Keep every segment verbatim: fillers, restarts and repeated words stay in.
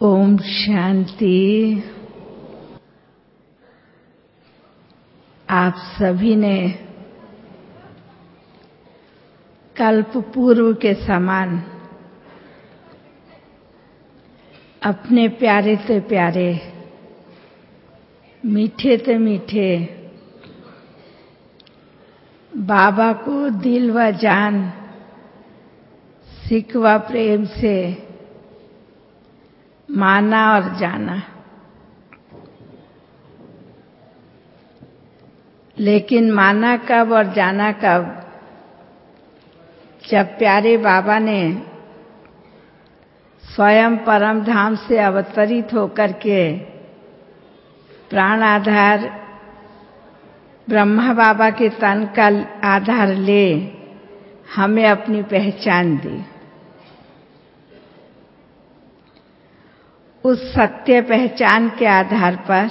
ओम शांति। आप सभी ने कल्प पूर्व के समान अपने प्यारे से प्यारे, मीठे से मीठे बाबा को दिल व जान, सिक व प्रेम से माना और जाना। लेकिन माना कब और जाना कब? जब प्यारे बाबा ने स्वयं परम धाम से अवतरित होकर के प्राण आधार ब्रह्मा बाबा के तन का आधार ले हमें अपनी पहचान दी। उस सत्य पहचान के आधार पर,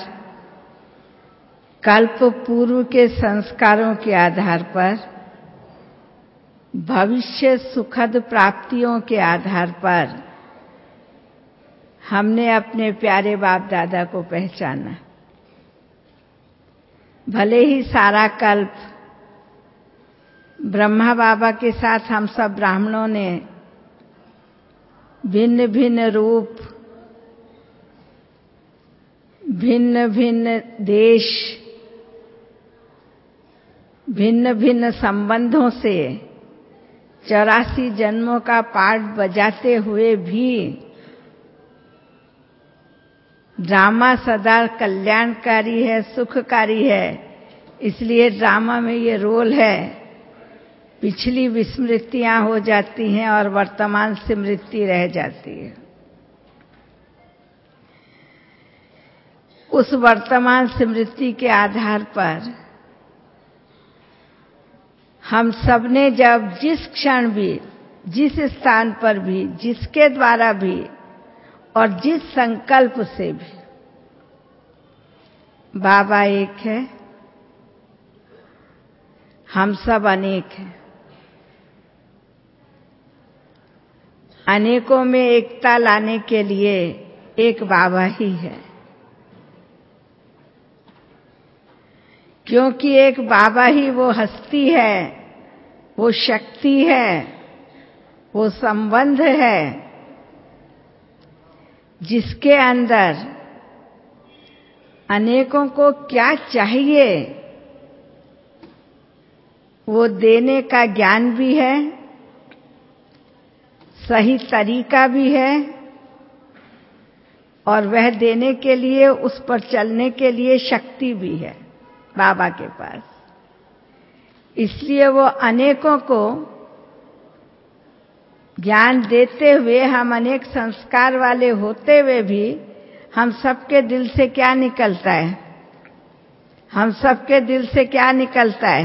कल्प पूर्व के संस्कारों के आधार पर, भविष्य सुखद प्राप्तियों के आधार पर हमने अपने प्यारे बाप दादा को पहचाना। भले ही सारा कल्प ब्रह्मा बाबा के साथ हम सब ब्राह्मणों ने भिन्न भिन्न रूप, भिन्न भिन्न देश, भिन्न भिन्न संबंधों से चौरासी जन्मों का पाठ बजाते हुए भी ड्रामा सदा कल्याणकारी है, सुखकारी है। इसलिए ड्रामा में ये रोल है, पिछली विस्मृतियां हो जाती हैं और वर्तमान स्मृति रह जाती है। उस वर्तमान स्मृति के आधार पर हम सबने जब जिस क्षण भी, जिस स्थान पर भी, जिसके द्वारा भी और जिस संकल्प से भी, बाबा एक है, हम सब अनेक हैं, अनेकों में एकता लाने के लिए एक बाबा ही है। क्योंकि एक बाबा ही वो हस्ती है, वो शक्ति है, वो संबंध है जिसके अंदर अनेकों को क्या चाहिए वो देने का ज्ञान भी है, सही तरीका भी है और वह देने के लिए, उस पर चलने के लिए शक्ति भी है बाबा के पास। इसलिए वो अनेकों को ज्ञान देते हुए, हम अनेक संस्कार वाले होते हुए भी हम सबके दिल से क्या निकलता है? हम सबके दिल से क्या निकलता है?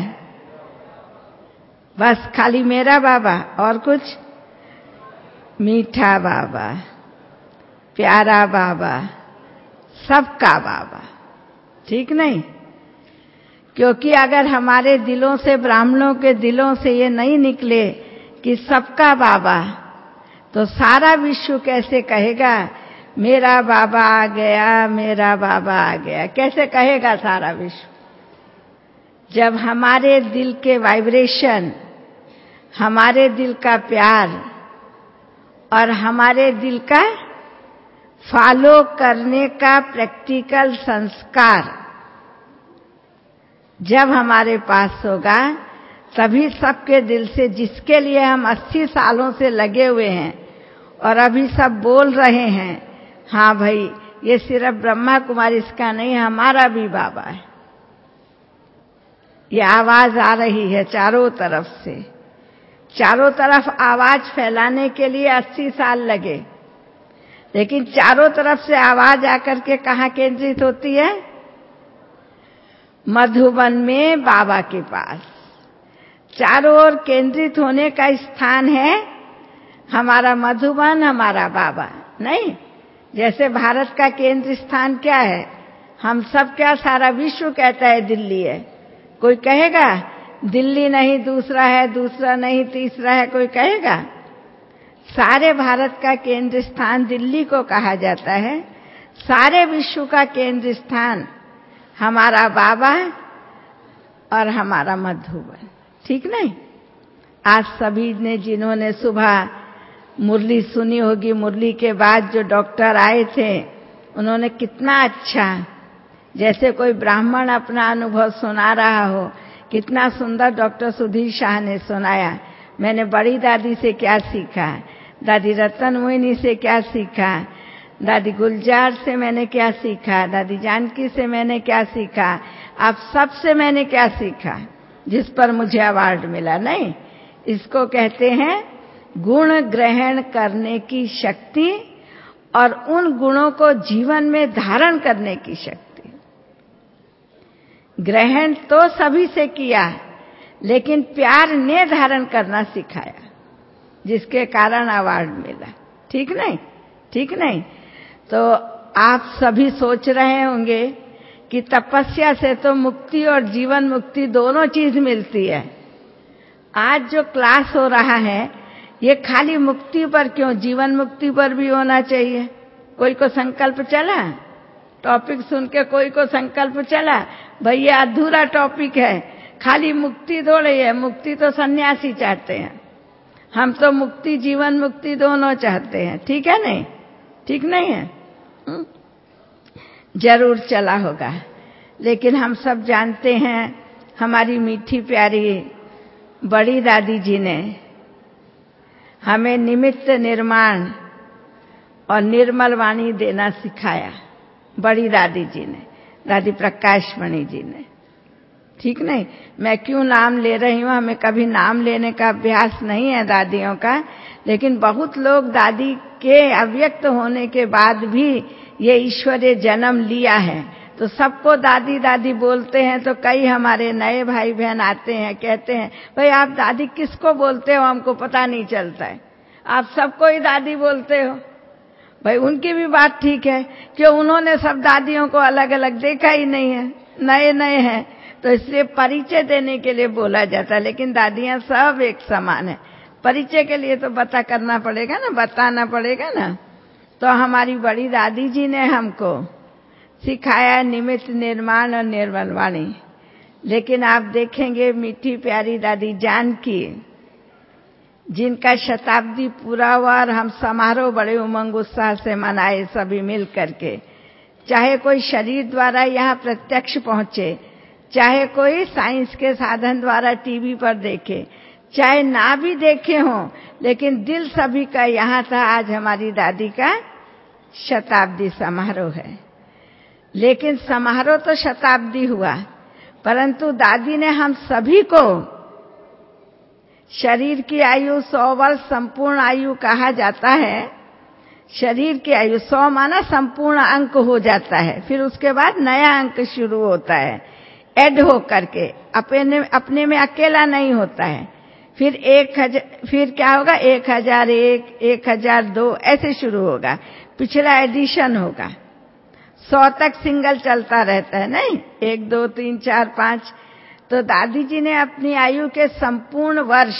बस खाली मेरा बाबा, और कुछ? मीठा बाबा, प्यारा बाबा, सबका बाबा, ठीक नहीं? क्योंकि अगर हमारे दिलों से, ब्राह्मणों के दिलों से ये नहीं निकले कि सबका बाबा, तो सारा विश्व कैसे कहेगा मेरा बाबा आ गया, मेरा बाबा आ गया? कैसे कहेगा सारा विश्व? जब हमारे दिल के वाइब्रेशन, हमारे दिल का प्यार और हमारे दिल का फॉलो करने का प्रैक्टिकल संस्कार जब हमारे पास होगा, तभी सबके दिल से, जिसके लिए हम अस्सी सालों से लगे हुए हैं और अभी सब बोल रहे हैं, हाँ भाई ये सिर्फ ब्रह्मा कुमारी इसका नहीं, हमारा भी बाबा है। ये आवाज आ रही है चारों तरफ से। चारों तरफ आवाज फैलाने के लिए अस्सी साल लगे, लेकिन चारों तरफ से आवाज आकर के कहाँ केंद्रित होती है? मधुबन में बाबा के पास। चारों ओर केंद्रित होने का स्थान है हमारा मधुबन, हमारा बाबा। नहीं, जैसे भारत का केंद्र स्थान क्या है? हम सब क्या, सारा विश्व कहता है दिल्ली है। कोई कहेगा दिल्ली नहीं दूसरा है, दूसरा नहीं तीसरा है? कोई कहेगा? सारे भारत का केंद्र स्थान दिल्ली को कहा जाता है, सारे विश्व का केंद्र स्थान हमारा बाबा और हमारा मधुबन। ठीक नहीं? आज सभी ने जिन्होंने सुबह मुरली सुनी होगी, मुरली के बाद जो डॉक्टर आए थे उन्होंने कितना अच्छा, जैसे कोई ब्राह्मण अपना अनुभव सुना रहा हो, कितना सुंदर डॉक्टर सुधीर शाह ने सुनाया। मैंने बड़ी दादी से क्या सीखा, दादी रतन मोहिनी से क्या सीखा, दादी गुलजार से मैंने क्या सीखा, दादी जानकी से मैंने क्या सीखा, आप सब से मैंने क्या सीखा, जिस पर मुझे अवार्ड मिला। नहीं, इसको कहते हैं गुण ग्रहण करने की शक्ति और उन गुणों को जीवन में धारण करने की शक्ति। ग्रहण तो सभी से किया, लेकिन प्यार ने धारण करना सिखाया, जिसके कारण अवार्ड मिला। ठीक नहीं? ठीक नहीं? तो आप सभी सोच रहे होंगे कि तपस्या से तो मुक्ति और जीवन मुक्ति दोनों चीज मिलती है। आज जो क्लास हो रहा है ये खाली मुक्ति पर क्यों, जीवन मुक्ति पर भी होना चाहिए। कोई को संकल्प चला, टॉपिक सुन के कोई को संकल्प चला, भैया अधूरा टॉपिक है, खाली मुक्ति थोड़ी है, मुक्ति तो सन्यासी चाहते हैं, हम तो मुक्ति जीवन मुक्ति दोनों चाहते हैं। ठीक है नहीं? ठीक नहीं है? जरूर चला होगा, लेकिन हम सब जानते हैं हमारी मीठी प्यारी बड़ी दादी जी ने हमें निमित्त निर्माण और निर्मल वाणी देना सिखाया। बड़ी दादी जी ने, दादी प्रकाशमणि जी ने। ठीक नहीं? मैं क्यों नाम ले रही हूं, हमें कभी नाम लेने का अभ्यास नहीं है दादियों का, लेकिन बहुत लोग दादी के अव्यक्त होने के बाद भी ये ईश्वरीय जन्म लिया है, तो सबको दादी दादी बोलते हैं। तो कई हमारे नए भाई बहन आते हैं, कहते हैं भाई आप दादी किसको बोलते हो, हमको पता नहीं चलता है, आप सबको ही दादी बोलते हो। भाई उनकी भी बात ठीक है, क्यों उन्होंने सब दादियों को अलग अलग देखा ही नहीं है, नए नए हैं, तो इसलिए परिचय देने के लिए बोला जाता है। लेकिन दादियां सब एक समान है, परिचय के लिए तो पता करना पड़ेगा ना, बताना पड़ेगा ना। तो हमारी बड़ी दादी जी ने हमको सिखाया निमित्त निर्माण और निर्मल वाणी। लेकिन आप देखेंगे मीठी प्यारी दादी जानकी, जिनका शताब्दी पूरा हुआ और हम समारोह बड़े उमंग उत्साह से मनाए सभी मिल करके, चाहे कोई शरीर द्वारा यहाँ प्रत्यक्ष पहुंचे, चाहे कोई साइंस के साधन द्वारा टीवी पर देखे, चाहे ना भी देखे हों, लेकिन दिल सभी का यहाँ था। आज हमारी दादी का शताब्दी समारोह है। लेकिन समारोह तो शताब्दी हुआ, परंतु दादी ने हम सभी को, शरीर की आयु सौ वर्ष संपूर्ण आयु कहा जाता है। शरीर की आयु सौ माना संपूर्ण अंक हो जाता है, फिर उसके बाद नया अंक शुरू होता है, ऐड हो करके, अपने अपने में अकेला नहीं होता है। फिर एक हजार, फिर क्या होगा, एक हजार एक, एक हजार दो, ऐसे शुरू होगा, पिछला एडिशन होगा। सौ तक सिंगल चलता रहता है, नहीं, एक दो तीन चार पांच। तो दादी जी ने अपनी आयु के संपूर्ण वर्ष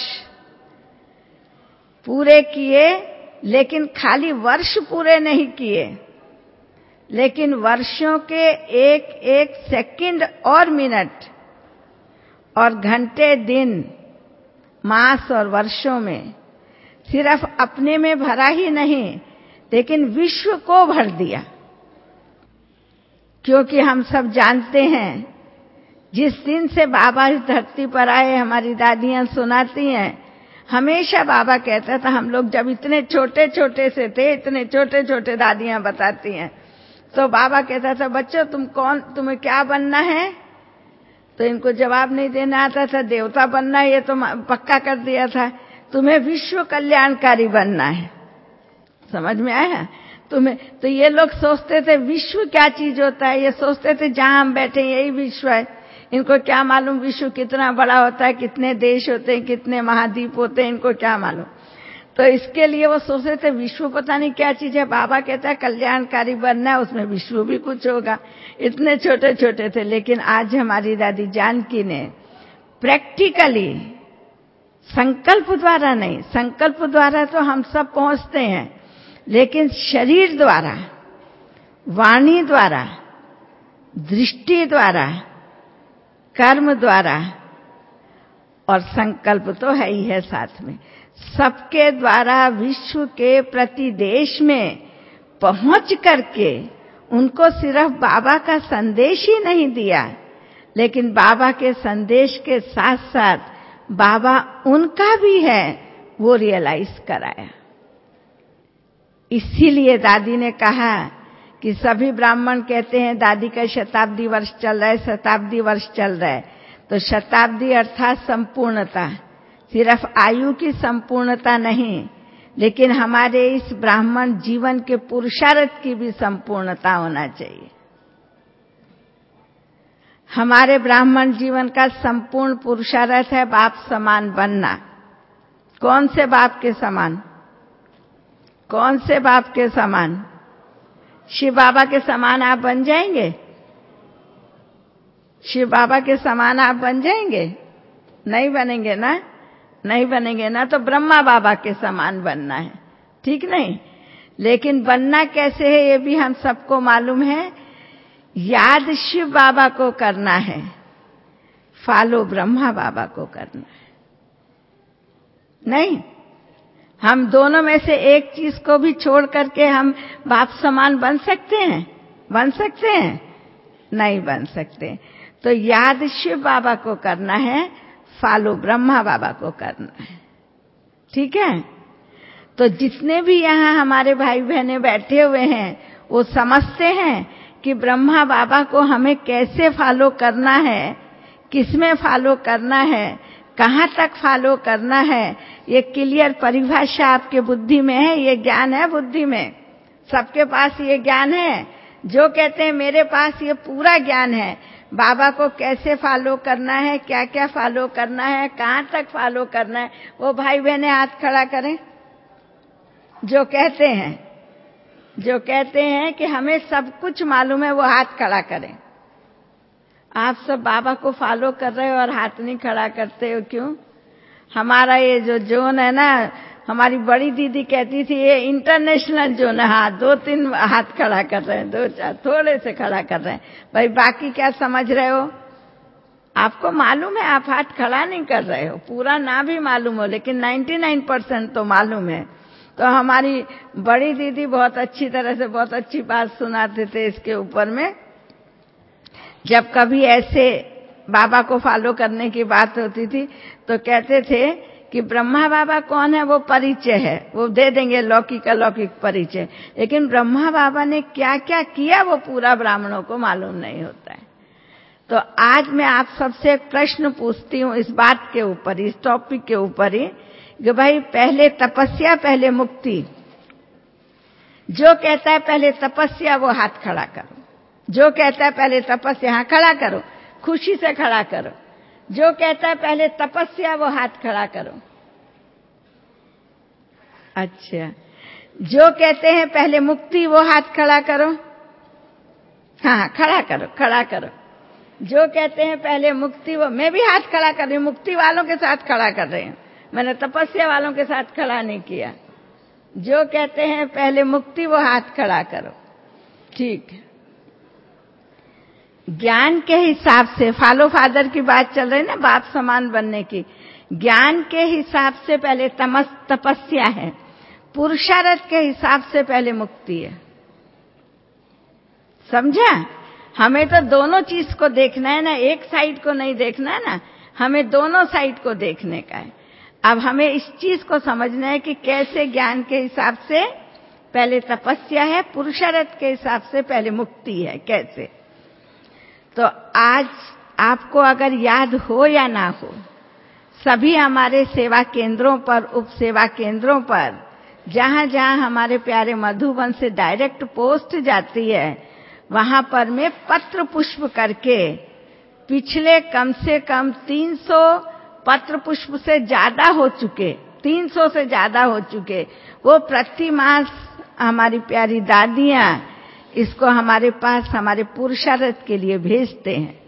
पूरे किए, लेकिन खाली वर्ष पूरे नहीं किए, लेकिन वर्षों के एक एक सेकंड और मिनट और घंटे दिन मास और वर्षों में सिर्फ अपने में भरा ही नहीं, लेकिन विश्व को भर दिया। क्योंकि हम सब जानते हैं जिस दिन से बाबा इस धरती पर आए, हमारी दादियां सुनाती हैं, हमेशा बाबा कहता था, हम लोग जब इतने छोटे छोटे से थे, इतने छोटे छोटे दादियां बताती हैं, तो बाबा कहता था, बच्चों तुम कौन, तुम्हें क्या बनना है? तो इनको जवाब नहीं देना आता था, देवता बनना है ये तो पक्का कर दिया था, तुम्हें विश्व कल्याणकारी बनना है। समझ में आया तुम्हें? तो ये लोग सोचते थे विश्व क्या चीज होता है, ये सोचते थे जहां हम बैठे यही विश्व है। इनको क्या मालूम विश्व कितना बड़ा होता है, कितने देश होते हैं, कितने महाद्वीप होते हैं, इनको क्या मालूम। तो इसके लिए वो सोचते थे विश्व पता नहीं क्या चीज है। बाबा कहता है कल्याणकारी बनना है, उसमें विश्व भी कुछ होगा। इतने छोटे छोटे थे, लेकिन आज हमारी दादी जानकी ने प्रैक्टिकली संकल्प द्वारा नहीं, संकल्प द्वारा तो हम सब पहुंचते हैं, लेकिन शरीर द्वारा, वाणी द्वारा, दृष्टि द्वारा, कर्म द्वारा, और संकल्प तो है ही है साथ में, सबके द्वारा विश्व के प्रति देश में पहुंच करके उनको सिर्फ बाबा का संदेश ही नहीं दिया, लेकिन बाबा के संदेश के साथ साथ बाबा उनका भी है वो रियलाइज कराया। इसीलिए दादी ने कहा कि सभी ब्राह्मण कहते हैं दादी का शताब्दी वर्ष चल रहा है, शताब्दी वर्ष चल रहा है, तो शताब्दी अर्थात संपूर्णता, सिर्फ आयु की संपूर्णता नहीं, लेकिन हमारे इस ब्राह्मण जीवन के पुरुषार्थ की भी संपूर्णता होना चाहिए। हमारे ब्राह्मण जीवन का संपूर्ण पुरुषार्थ है बाप समान बनना। कौन से बाप के समान? कौन से बाप के समान? शिव बाबा के समान आप बन जाएंगे? शिव बाबा के समान आप बन जाएंगे? नहीं बनेंगे ना, नहीं बनेंगे ना, तो ब्रह्मा बाबा के समान बनना है, ठीक नहीं? लेकिन बनना कैसे है ये भी हम सबको मालूम है। याद शिव बाबा को करना है, फॉलो ब्रह्मा बाबा को करना है। नहीं, हम दोनों में से एक चीज को भी छोड़ करके हम बाप समान बन सकते हैं? बन सकते हैं? नहीं बन सकते। तो याद शिव बाबा को करना है, फॉलो ब्रह्मा बाबा को करना है, ठीक है? तो जितने भी यहाँ हमारे भाई बहनें बैठे हुए हैं वो समझते हैं कि ब्रह्मा बाबा को हमें कैसे फॉलो करना है, किसमें फॉलो करना है, कहाँ तक फॉलो करना है, ये क्लियर परिभाषा आपके बुद्धि में है, ये ज्ञान है बुद्धि में, सबके पास ये ज्ञान है। जो कहते हैं मेरे पास ये पूरा ज्ञान है, बाबा को कैसे फॉलो करना है, क्या क्या फॉलो करना है, कहाँ तक फॉलो करना है, वो भाई बहनें हाथ खड़ा करें। जो कहते हैं जो कहते हैं कि हमें सब कुछ मालूम है, वो हाथ खड़ा करें। आप सब बाबा को फॉलो कर रहे हो और हाथ नहीं खड़ा करते हो, क्यों? हमारा ये जो जोन है ना, हमारी बड़ी दीदी कहती थी ये इंटरनेशनल जोन है। हाँ, दो तीन हाथ खड़ा कर रहे हैं, दो चार थोड़े से खड़ा कर रहे हैं। भाई बाकी क्या समझ रहे हो? आपको मालूम है आप हाथ खड़ा नहीं कर रहे हो, पूरा ना भी मालूम हो, लेकिन निन्यानवे परसेंट तो मालूम है। तो हमारी बड़ी दीदी बहुत अच्छी तरह से बहुत अच्छी बात सुनाते थे इसके ऊपर में। जब कभी ऐसे बाबा को फॉलो करने की बात होती थी तो कहते थे कि ब्रह्मा बाबा कौन है वो परिचय है, वो दे देंगे लौकिक अलौकिक परिचय, लेकिन ब्रह्मा बाबा ने क्या क्या किया वो पूरा ब्राह्मणों को मालूम नहीं होता है। तो आज मैं आप सबसे एक प्रश्न पूछती हूँ इस बात के ऊपर, इस टॉपिक के ऊपर ही, कि भाई पहले तपस्या पहले मुक्ति। जो कहता है पहले तपस्या वो हाथ खड़ा करो। जो कहता है पहले तपस्या, हाँ खड़ा करो, खुशी से खड़ा करो। जो कहता है पहले तपस्या वो हाथ खड़ा करो। अच्छा, जो कहते हैं पहले मुक्ति वो हाथ खड़ा करो। हाँ खड़ा करो, खड़ा करो। जो कहते हैं पहले मुक्ति वो, मैं भी हाथ खड़ा कर रही हूँ, मुक्ति वालों के साथ खड़ा कर रही हूँ, मैंने तपस्या वालों के साथ खड़ा नहीं किया। जो कहते हैं पहले मुक्ति वो हाथ खड़ा करो, ठीक है। ज्ञान के हिसाब से, फॉलो फादर की बात चल रही है ना, बाप समान बनने की, ज्ञान के हिसाब से पहले तमस तपस्या है, पुरुषार्थ के हिसाब से पहले मुक्ति है। समझा? हमें तो दोनों चीज को देखना है ना, एक साइड को नहीं देखना है ना, हमें दोनों साइड को देखने का है। अब हमें इस चीज को समझना है कि कैसे ज्ञान के हिसाब से पहले तपस्या है, पुरुषार्थ के हिसाब से पहले मुक्ति है, कैसे। तो आज आपको अगर याद हो या ना हो, सभी हमारे सेवा केंद्रों पर, उप सेवा केंद्रों पर, जहां जहां हमारे प्यारे मधुबन से डायरेक्ट पोस्ट जाती है, वहां पर मैं पत्र पुष्प करके पिछले कम से कम तीन सौ पत्र पुष्प से ज्यादा हो चुके, तीन सौ से ज्यादा हो चुके, वो प्रति मास हमारी प्यारी दादियां इसको हमारे पास हमारे पुरुषार्थ के लिए भेजते हैं।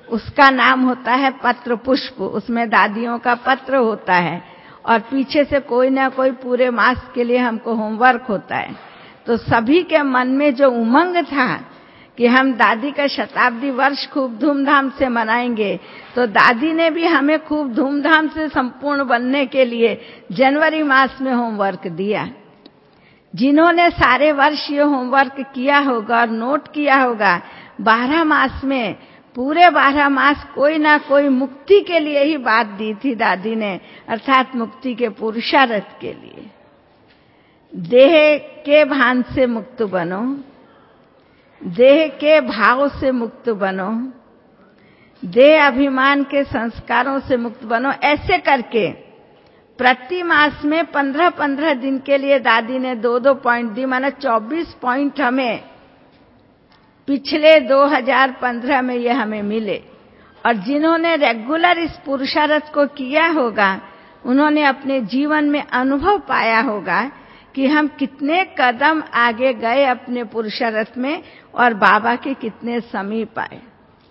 उसका नाम होता है पत्र पुष्प। उसमें दादियों का पत्र होता है और पीछे से कोई ना कोई पूरे मास के लिए हमको होमवर्क होता है। तो सभी के मन में जो उमंग था कि हम दादी का शताब्दी वर्ष खूब धूमधाम से मनाएंगे, तो दादी ने भी हमें खूब धूमधाम से संपूर्ण बनने के लिए जनवरी मास में होमवर्क दिया। जिन्होंने सारे वर्ष ये होमवर्क किया होगा और नोट किया होगा, बारह मास में पूरे बारह मास कोई ना कोई मुक्ति के लिए ही बात दी थी दादी ने, अर्थात मुक्ति के पुरुषार्थ के लिए। देह के भान से मुक्त बनो, देह के भाव से मुक्त बनो, देह अभिमान के संस्कारों से मुक्त बनो। ऐसे करके प्रति मास में पंद्रह पंद्रह दिन के लिए दादी ने दो दो पॉइंट दी, माना चौबीस पॉइंट हमें पिछले दो हज़ार पंद्रह में ये हमें मिले। और जिन्होंने रेगुलर इस पुरुषार्थ को किया होगा, उन्होंने अपने जीवन में अनुभव पाया होगा कि हम कितने कदम आगे गए अपने पुरुषार्थ में और बाबा के कितने समीप आए।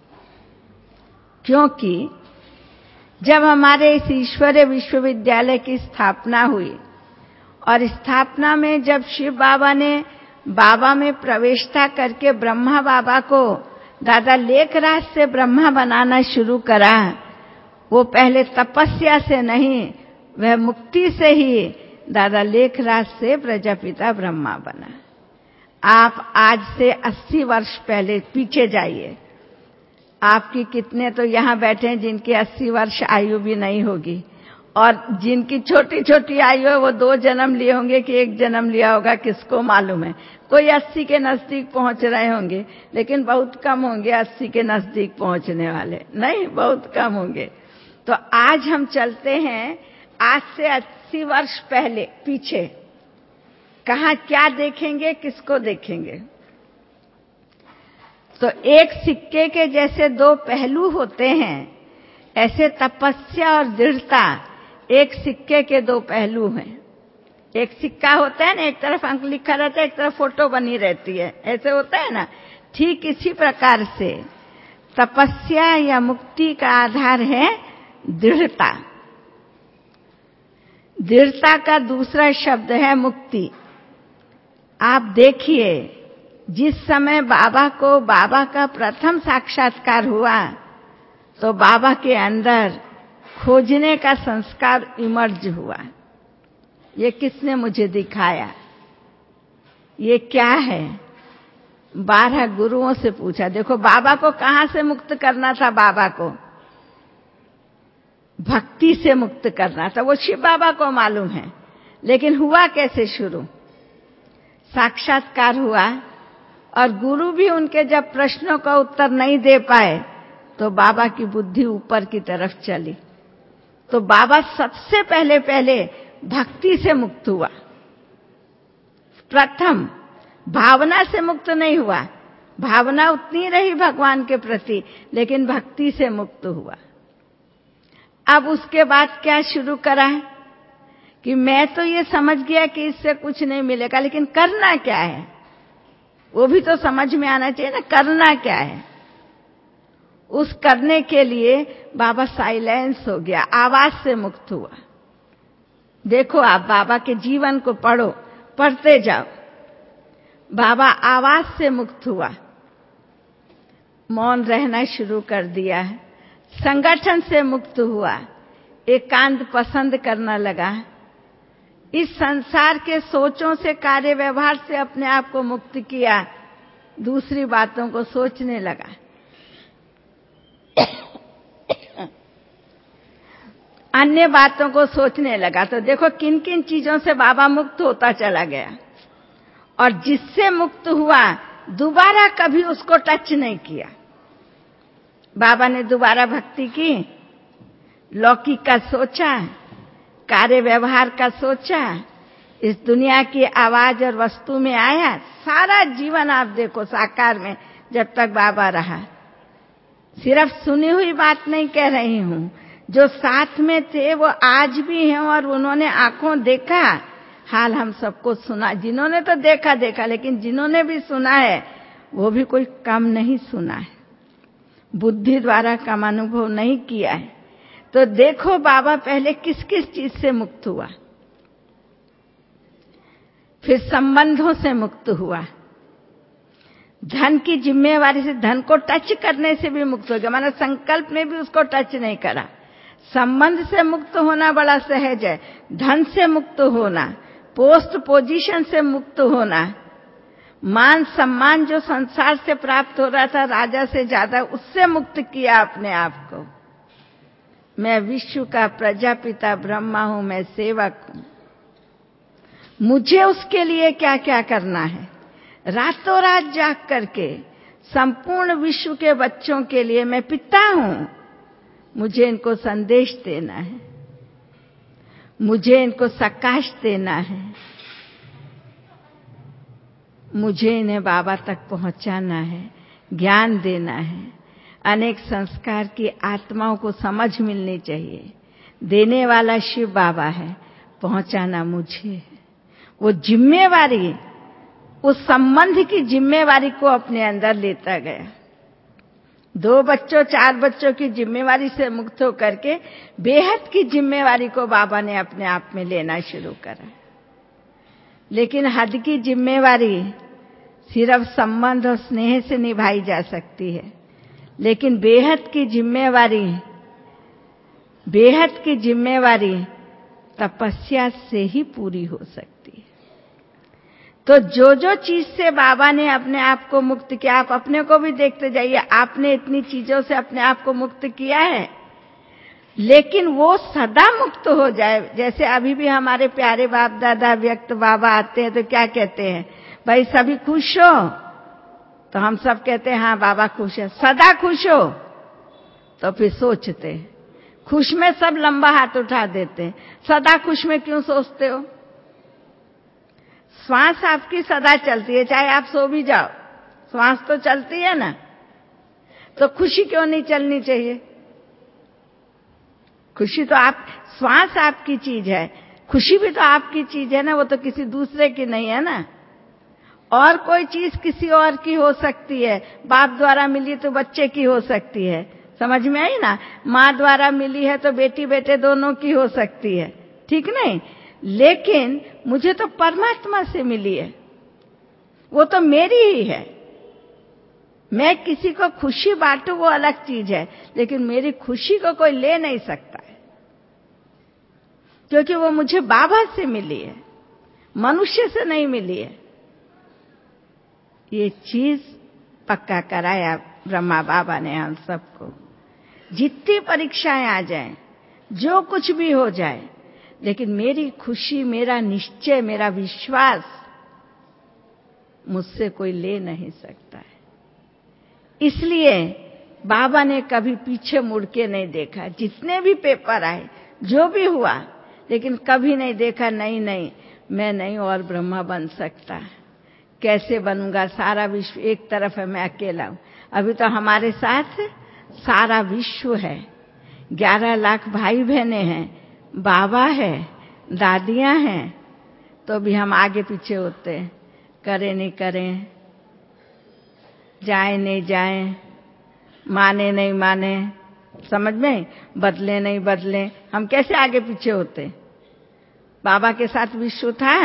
क्योंकि जब हमारे इस ईश्वरीय विश्वविद्यालय की स्थापना हुई और स्थापना में जब शिव बाबा ने बाबा में प्रवेशता करके ब्रह्मा बाबा को दादा लेखराज से ब्रह्मा बनाना शुरू करा, वो पहले तपस्या से नहीं, वह मुक्ति से ही दादा लेखराज से प्रजापिता ब्रह्मा बना। आप आज से अस्सी वर्ष पहले पीछे जाइए। आपकी कितने तो यहाँ बैठे हैं जिनकी अस्सी वर्ष आयु भी नहीं होगी, और जिनकी छोटी छोटी आयु है वो दो जन्म लिए होंगे कि एक जन्म लिया होगा, किसको मालूम है। कोई अस्सी के नजदीक पहुंच रहे होंगे, लेकिन बहुत कम होंगे अस्सी के नजदीक पहुंचने वाले, नहीं, बहुत कम होंगे। तो आज हम चलते हैं आज से अस्सी वर्ष पहले पीछे। कहाँ क्या देखेंगे, किसको देखेंगे? तो एक सिक्के के जैसे दो पहलू होते हैं, ऐसे तपस्या और दृढ़ता एक सिक्के के दो पहलू हैं। एक सिक्का होता है ना, एक तरफ अंक लिखा रहता है, एक तरफ फोटो बनी रहती है, ऐसे होता है ना। ठीक इसी प्रकार से तपस्या या मुक्ति का आधार है दृढ़ता। दृढ़ता का दूसरा शब्द है मुक्ति। आप देखिए, जिस समय बाबा को बाबा का प्रथम साक्षात्कार हुआ, तो बाबा के अंदर खोजने का संस्कार इमर्ज हुआ। ये किसने मुझे दिखाया, ये क्या है? बारह गुरुओं से पूछा। देखो, बाबा को कहाँ से मुक्त करना था? बाबा को भक्ति से मुक्त करना था। वो शिव बाबा को मालूम है, लेकिन हुआ कैसे शुरू? साक्षात्कार हुआ और गुरु भी उनके जब प्रश्नों का उत्तर नहीं दे पाए, तो बाबा की बुद्धि ऊपर की तरफ चली। तो बाबा सबसे पहले पहले भक्ति से मुक्त हुआ। प्रथम भावना से मुक्त नहीं हुआ, भावना उतनी रही भगवान के प्रति, लेकिन भक्ति से मुक्त हुआ। अब उसके बाद क्या शुरू करा कि मैं तो ये समझ गया कि इससे कुछ नहीं मिलेगा, लेकिन करना क्या है वो भी तो समझ में आना चाहिए ना। करना क्या है? उस करने के लिए बाबा साइलेंस हो गया, आवाज से मुक्त हुआ। देखो, आप बाबा के जीवन को पढ़ो, पढ़ते जाओ। बाबा आवाज से मुक्त हुआ, मौन रहना शुरू कर दिया, संगठन से मुक्त हुआ, एकांत पसंद करना लगा, इस संसार के सोचों से, कार्य व्यवहार से अपने आप को मुक्त किया, दूसरी बातों को सोचने लगा। अन्य बातों को सोचने लगा। तो देखो किन किन चीजों से बाबा मुक्त होता चला गया, और जिससे मुक्त हुआ दोबारा कभी उसको टच नहीं किया। बाबा ने दोबारा भक्ति की, लौकिक का सोचा, कार्य व्यवहार का सोचा, इस दुनिया की आवाज और वस्तु में आया। सारा जीवन आप देखो साकार में जब तक बाबा रहा, सिर्फ सुनी हुई बात नहीं कह रही हूं, जो साथ में थे वो आज भी हैं और उन्होंने आंखों देखा हाल हम सबको सुना। जिन्होंने तो देखा देखा, लेकिन जिन्होंने भी सुना है वो भी कोई कम नहीं सुना है। बुद्धि द्वारा कम अनुभव नहीं किया है, तो देखो बाबा पहले किस किस चीज से मुक्त हुआ, फिर संबंधों से मुक्त हुआ, धन की जिम्मेवारी से, धन को टच करने से भी मुक्त हो गया, माना संकल्प ने भी उसको टच नहीं करा। संबंध से मुक्त होना बड़ा सहज है, धन से मुक्त होना, पोस्ट पोजीशन से मुक्त होना, मान सम्मान जो संसार से प्राप्त हो रहा था राजा से ज्यादा, उससे मुक्त किया अपने आप को। मैं विश्व का प्रजापिता ब्रह्मा हूं, मैं सेवक हूं, मुझे उसके लिए क्या क्या करना है। रातों रात जाग करके संपूर्ण विश्व के बच्चों के लिए मैं पिता हूं, मुझे इनको संदेश देना है, मुझे इनको सकाश देना है, मुझे इन्हें बाबा तक पहुंचाना है, ज्ञान देना है। अनेक संस्कार की आत्माओं को समझ मिलनी चाहिए। देने वाला शिव बाबा है, पहुंचाना मुझे है। वो जिम्मेवारी, उस संबंध की जिम्मेवारी को अपने अंदर लेता गया। दो बच्चों चार बच्चों की जिम्मेवारी से मुक्त होकर के बेहद की जिम्मेवारी को बाबा ने अपने आप में लेना शुरू करा। लेकिन हद की जिम्मेवारी सिर्फ संबंध और स्नेह से निभाई जा सकती है, लेकिन बेहद की जिम्मेवारी, बेहद की जिम्मेवारी तपस्या से ही पूरी हो सकती है। तो जो जो चीज से बाबा ने अपने आप को मुक्त किया, आप अपने को भी देखते जाइए, आपने इतनी चीजों से अपने आप को मुक्त किया है, लेकिन वो सदा मुक्त हो जाए। जैसे अभी भी हमारे प्यारे बाप दादा व्यक्त बाबा आते हैं तो क्या कहते हैं, भाई सभी खुश हो, तो हम सब कहते हैं हाँ बाबा खुश है। सदा खुश हो, तो फिर सोचते हैं, खुश में सब लंबा हाथ उठा देते हैं, सदा खुश में क्यों सोचते हो? श्वास आपकी सदा चलती है, चाहे आप सो भी जाओ, श्वास तो चलती है ना, तो खुशी क्यों नहीं चलनी चाहिए? खुशी तो आप, श्वास आपकी चीज है, खुशी भी तो आपकी चीज है ना, वो तो किसी दूसरे की नहीं है ना। और कोई चीज किसी और की हो सकती है, बाप द्वारा मिली तो बच्चे की हो सकती है, समझ में आई ना। माँ द्वारा मिली है तो बेटी बेटे दोनों की हो सकती है, ठीक नहीं। लेकिन मुझे तो परमात्मा से मिली है, वो तो मेरी ही है। मैं किसी को खुशी बांटू वो अलग चीज है, लेकिन मेरी खुशी को कोई ले नहीं सकता है, क्योंकि वो मुझे बाबा से मिली है, मनुष्य से नहीं मिली है। ये चीज पक्का कराया ब्रह्मा बाबा ने हम सबको। जितनी परीक्षाएं आ जाएं, जो कुछ भी हो जाए, लेकिन मेरी खुशी, मेरा निश्चय, मेरा विश्वास मुझसे कोई ले नहीं सकता है। इसलिए बाबा ने कभी पीछे मुड़ के नहीं देखा। जितने भी पेपर आए, जो भी हुआ, लेकिन कभी नहीं देखा नहीं नहीं मैं नहीं और ब्रह्मा बन सकता, कैसे बनूंगा, सारा विश्व एक तरफ है, मैं अकेला हूं। अभी तो हमारे साथ सारा विश्व है, ग्यारह लाख भाई बहनें हैं, बाबा है, दादियां हैं, तो भी हम आगे पीछे होते हैं, करें नहीं करें, जाए नहीं जाए, माने नहीं माने, समझ में, बदले नहीं बदले, हम कैसे आगे पीछे होते। बाबा के साथ विश्व था,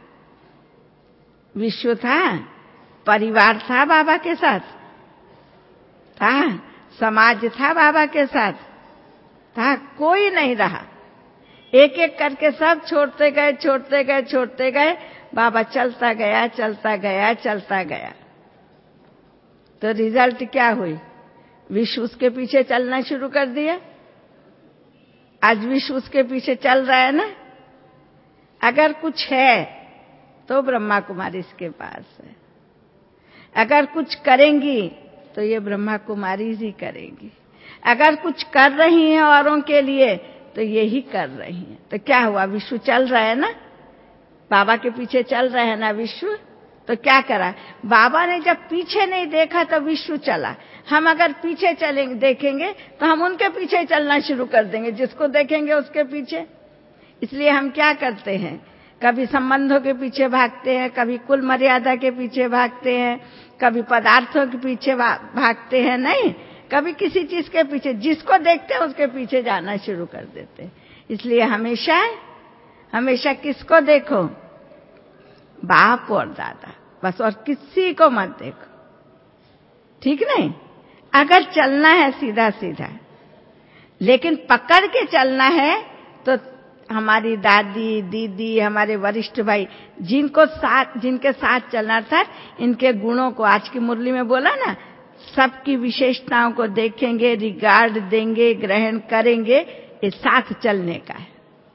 विश्व था, परिवार था बाबा के साथ था, समाज था बाबा के साथ था, कोई नहीं रहा। एक एक करके सब छोड़ते गए छोड़ते गए छोड़ते गए, बाबा चलता गया चलता गया चलता गया। तो रिजल्ट क्या हुई? विश्व उसके पीछे चलना शुरू कर दिया। आज विश्व उसके पीछे चल रहा है ना। अगर कुछ है तो ब्रह्मा कुमारी इसके पास है, अगर कुछ करेंगी तो ये ब्रह्मा कुमारी ही करेंगी, अगर कुछ कर रही हैं औरों के लिए तो यही कर रही हैं। तो क्या हुआ? विश्व चल रहा है ना, बाबा के पीछे चल रहा है ना विश्व। तो क्या करा बाबा ने? जब पीछे नहीं देखा तो विश्व चला। हम अगर पीछे चलेंगे देखेंगे तो हम उनके पीछे चलना शुरू कर देंगे, जिसको देखेंगे उसके पीछे। इसलिए हम क्या करते हैं, कभी संबंधों के पीछे भागते हैं, कभी कुल मर्यादा के पीछे भागते हैं, कभी पदार्थों के पीछे भागते हैं, नहीं, कभी किसी चीज के पीछे, जिसको देखते हैं उसके पीछे जाना शुरू कर देते हैं। इसलिए हमेशा हमेशा किसको देखो? बाप और दादा, बस, और किसी को मत देखो, ठीक नहीं? अगर चलना है सीधा सीधा, लेकिन पकड़ के चलना है तो हमारी दादी, दीदी, हमारे वरिष्ठ भाई, जिनको साथ जिनके साथ चलना था, इनके गुणों को आज की मुरली में बोला ना, सबकी विशेषताओं को देखेंगे, रिगार्ड देंगे, ग्रहण करेंगे, ये साथ चलने का है।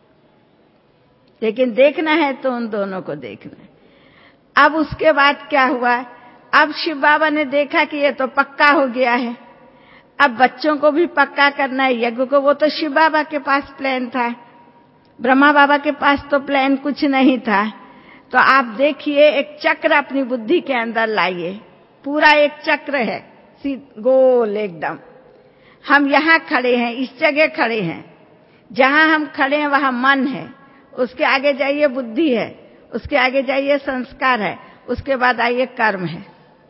लेकिन देखना है तो उन दोनों को देखना है। अब उसके बाद क्या हुआ? अब शिव बाबा ने देखा कि ये तो पक्का हो गया है, अब बच्चों को भी पक्का करना है, यज्ञ को। वो तो शिव बाबा के पास प्लान था, ब्रह्मा बाबा के पास तो प्लान कुछ नहीं था। तो आप देखिए, एक चक्र अपनी बुद्धि के अंदर लाइए, पूरा एक चक्र है, गोल एकदम। हम यहाँ खड़े हैं, इस जगह खड़े हैं, जहां हम खड़े हैं वहां मन है, उसके आगे जाइए बुद्धि है, उसके आगे जाइए संस्कार है, उसके बाद आइए कर्म है।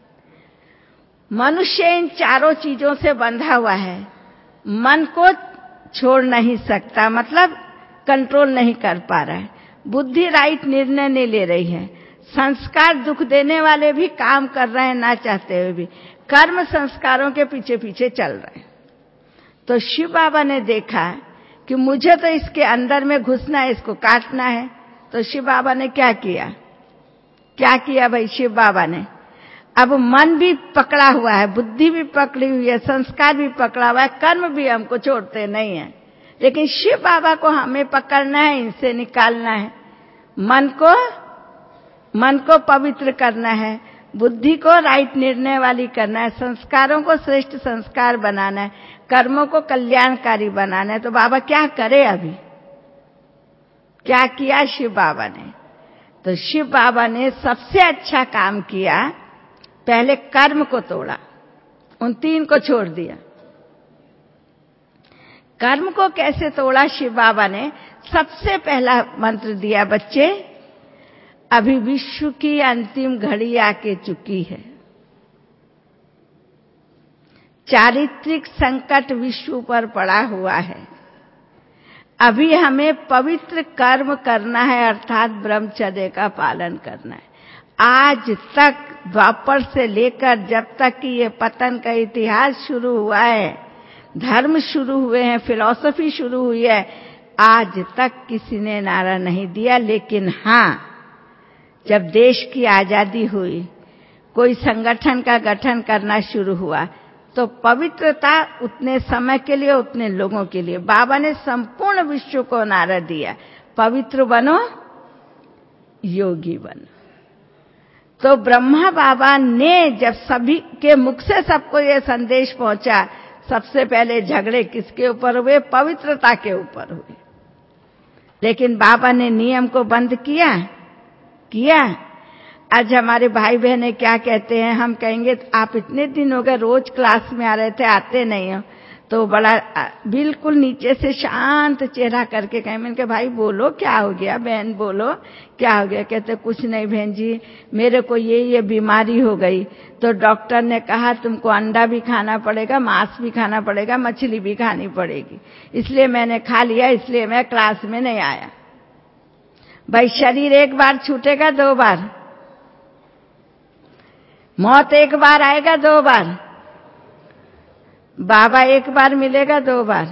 मनुष्य इन चारों चीजों से बंधा हुआ है, मन को छोड़ नहीं सकता, मतलब कंट्रोल नहीं कर पा रहा है, बुद्धि राइट निर्णय नहीं ले रही है, संस्कार दुख देने वाले भी काम कर रहे हैं ना चाहते हुए भी, कर्म संस्कारों के पीछे पीछे चल रहे हैं। तो शिव बाबा ने देखा कि मुझे तो इसके अंदर में घुसना है, इसको काटना है। तो शिव बाबा ने क्या किया? क्या किया भाई शिव बाबा ने? अब मन भी पकड़ा हुआ है, बुद्धि भी पकड़ी हुई है, संस्कार भी पकड़ा हुआ है, कर्म भी हमको छोड़ते नहीं है, लेकिन शिव बाबा को हमें पकड़ना है, इनसे निकालना है। मन को मन को पवित्र करना है, बुद्धि को राइट निर्णय वाली करना है, संस्कारों को श्रेष्ठ संस्कार बनाना है, कर्मों को कल्याणकारी बनाना है। तो बाबा क्या करे? अभी क्या किया शिव बाबा ने? तो शिव बाबा ने सबसे अच्छा काम किया, पहले कर्म को तोड़ा, उन तीन को छोड़ दिया। कर्म को कैसे तोड़ा शिव बाबा ने? सबसे पहला मंत्र दिया, बच्चे अभी विश्व की अंतिम घड़ी आके चुकी है, चारित्रिक संकट विश्व पर पड़ा हुआ है, अभी हमें पवित्र कर्म करना है, अर्थात ब्रह्मचर्य का पालन करना है। आज तक द्वापर से लेकर जब तक कि ये पतन का इतिहास शुरू हुआ है, धर्म शुरू हुए हैं, फिलॉसफी शुरू हुई है, आज तक किसी ने नारा नहीं दिया। लेकिन हाँ, जब देश की आजादी हुई, कोई संगठन का गठन करना शुरू हुआ, तो पवित्रता उतने समय के लिए, उतने लोगों के लिए, बाबा ने संपूर्ण विश्व को नारा दिया, पवित्र बनो, योगी बनो। तो ब्रह्मा बाबा ने जब सभी के मुख से सबको ये संदेश पहुंचा, सबसे पहले झगड़े किसके ऊपर हुए? पवित्रता के ऊपर हुए। लेकिन बाबा ने नियम को बंद किया किया आज हमारे भाई बहने क्या कहते हैं? हम कहेंगे आप इतने दिन हो गए रोज क्लास में आ रहे थे, आते नहीं हो। तो बड़ा बिल्कुल नीचे से शांत चेहरा करके कहें, मैंने कहा भाई बोलो क्या हो गया, बहन बोलो क्या हो गया? कहते कुछ नहीं बहन जी, मेरे को ये ये बीमारी हो गई, तो डॉक्टर ने कहा तुमको अंडा भी खाना पड़ेगा, मांस भी खाना पड़ेगा, मछली भी खानी पड़ेगी, इसलिए मैंने खा लिया, इसलिए मैं क्लास में नहीं आया। भाई शरीर एक बार छूटेगा, दो बार मौत, एक बार आएगा, दो बार बाबा, एक बार मिलेगा, दो बार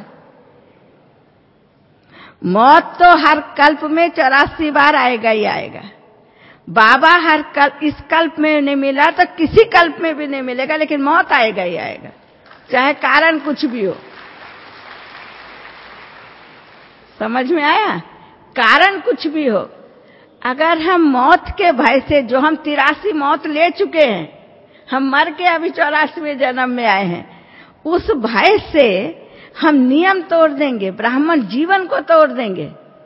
मौत तो हर कल्प में चौरासी बार आएगा ही आएगा। बाबा हर कल्प, इस कल्प में नहीं मिला तो किसी कल्प में भी नहीं मिलेगा, लेकिन मौत आएगा ही आएगा, चाहे कारण कुछ भी हो। समझ में आया? कारण कुछ भी हो, अगर हम मौत के भय से, जो हम तिरासी मौत ले चुके हैं, हम मर के अभी चौरासीवें जन्म में आए हैं, उस भय से हम नियम तोड़ देंगे, ब्राह्मण जीवन को तोड़ देंगे।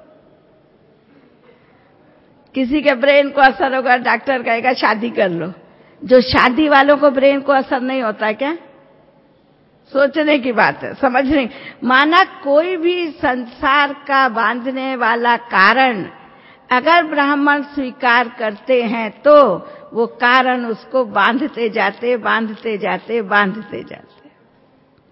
किसी के ब्रेन को असर होगा, डॉक्टर कहेगा शादी कर लो, जो शादी वालों को ब्रेन को असर नहीं होता क्या? सोचने की बात है, समझने। माना कोई भी संसार का बांधने वाला कारण अगर ब्राह्मण स्वीकार करते हैं तो वो कारण उसको बांधते जाते बांधते जाते बांधते जाते।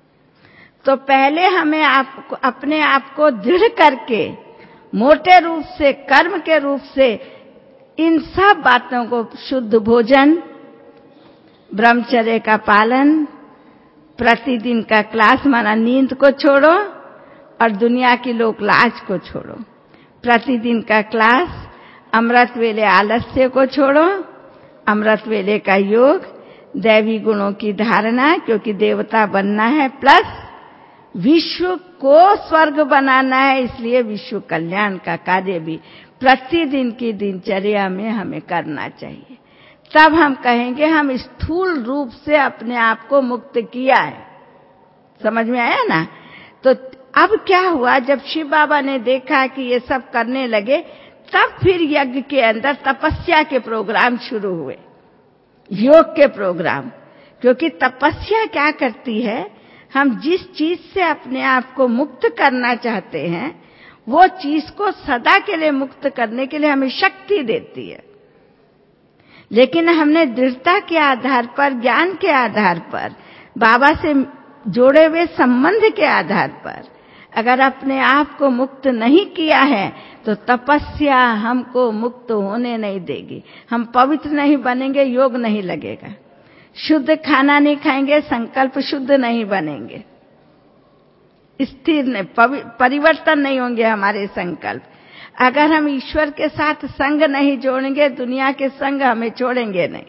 तो पहले हमें आपको अपने आप को दृढ़ करके मोटे रूप से कर्म के रूप से इन सब बातों को, शुद्ध भोजन, ब्रह्मचर्य का पालन, प्रतिदिन का क्लास माना नींद को छोड़ो और दुनिया की लोक लाज को छोड़ो। प्रतिदिन का क्लास, अमृत वेले आलस्य को छोड़ो, अमृत वेले का योग, दैवी गुणों की धारणा, क्योंकि देवता बनना है, प्लस विश्व को स्वर्ग बनाना है, इसलिए विश्व कल्याण का कार्य भी प्रतिदिन की दिनचर्या में हमें करना चाहिए। तब हम कहेंगे हम स्थूल रूप से अपने आप को मुक्त किया है। समझ में आया ना? तो अब क्या हुआ, जब शिव बाबा ने देखा कि ये सब करने लगे, तब फिर यज्ञ के अंदर तपस्या के प्रोग्राम शुरू हुए, योग के प्रोग्राम। क्योंकि तपस्या क्या करती है, हम जिस चीज से अपने आप को मुक्त करना चाहते हैं वो चीज को सदा के लिए मुक्त करने के लिए हमें शक्ति देती है। लेकिन हमने दृढ़ता के आधार पर, ज्ञान के आधार पर, बाबा से जोड़े हुए संबंध के आधार पर अगर अपने आप को मुक्त नहीं किया है तो तपस्या हमको मुक्त होने नहीं देगी। हम पवित्र नहीं बनेंगे, योग नहीं लगेगा। शुद्ध खाना नहीं खाएंगे, संकल्प शुद्ध नहीं बनेंगे, स्थिर नहीं, परिवर्तन नहीं होंगे हमारे संकल्प। अगर हम ईश्वर के साथ संग नहीं जोड़ेंगे, दुनिया के संग हमें छोड़ेंगे नहीं।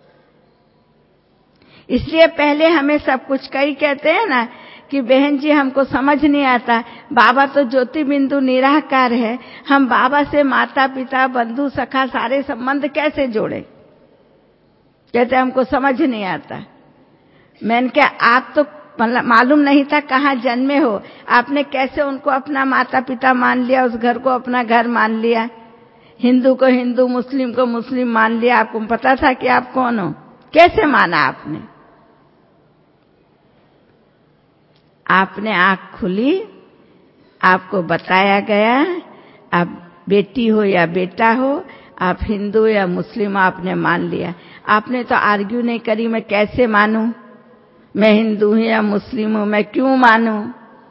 इसलिए पहले हमें सब कुछ, कई कहते हैं ना कि बहन जी हमको समझ नहीं आता, बाबा तो ज्योति बिंदु निराकार है, हम बाबा से माता पिता बंधु सखा सारे संबंध कैसे जोड़े? कहते हमको समझ नहीं आता। मैंने क्या, आप तो मालूम नहीं था कहाँ जन्मे हो, आपने कैसे उनको अपना माता पिता मान लिया, उस घर को अपना घर मान लिया, हिंदू को हिंदू, मुस्लिम को मुस्लिम मान लिया? आपको पता था कि आप कौन हो? कैसे माना आपने? आपने आंख खुली, आपको बताया गया, आप बेटी हो या बेटा हो, आप हिंदू या मुस्लिम, आपने मान लिया। आपने तो आर्ग्यू नहीं करी मैं कैसे मानूं, मैं हिंदू हूं या मुस्लिम हूं, मैं क्यों मानूं?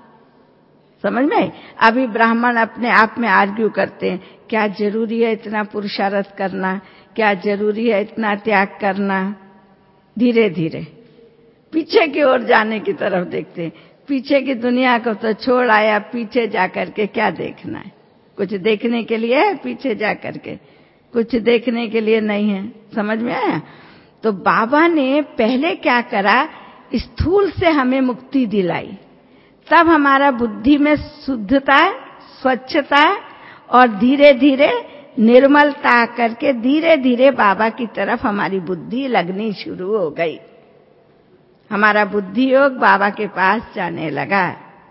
समझ में? अभी ब्राह्मण अपने आप में आर्ग्यू करते हैं, क्या जरूरी है इतना पुरुषार्थ करना, क्या जरूरी है इतना त्याग करना? धीरे धीरे पीछे की ओर जाने की तरफ देखते हैं। पीछे की दुनिया को तो छोड़ आया, पीछे जाकर के क्या देखना है? कुछ देखने के लिए है, पीछे जाकर के कुछ देखने के लिए नहीं है। समझ में आया? तो बाबा ने पहले क्या करा, स्थूल से हमें मुक्ति दिलाई, तब हमारा बुद्धि में शुद्धता, स्वच्छता और धीरे धीरे निर्मलता करके धीरे धीरे बाबा की तरफ हमारी बुद्धि लगनी शुरू हो गई। हमारा बुद्धि योग बाबा के पास जाने लगा।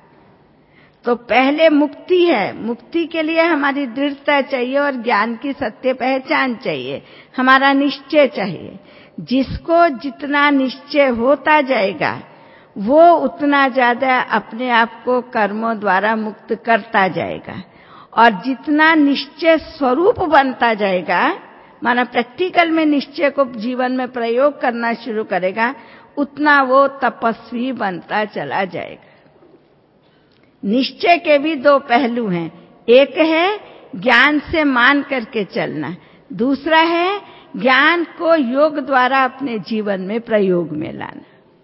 तो पहले मुक्ति है, मुक्ति के लिए हमारी दृढ़ता चाहिए और ज्ञान की सत्य पहचान चाहिए, हमारा निश्चय चाहिए। जिसको जितना निश्चय होता जाएगा वो उतना ज्यादा अपने आप को कर्मों द्वारा मुक्त करता जाएगा, और जितना निश्चय स्वरूप बनता जाएगा, माना प्रैक्टिकल में निश्चय को जीवन में प्रयोग करना शुरू करेगा, उतना वो तपस्वी बनता चला जाएगा। निश्चय के भी दो पहलू हैं, एक है ज्ञान से मान करके चलना, दूसरा है ज्ञान को योग द्वारा अपने जीवन में प्रयोग में लाना।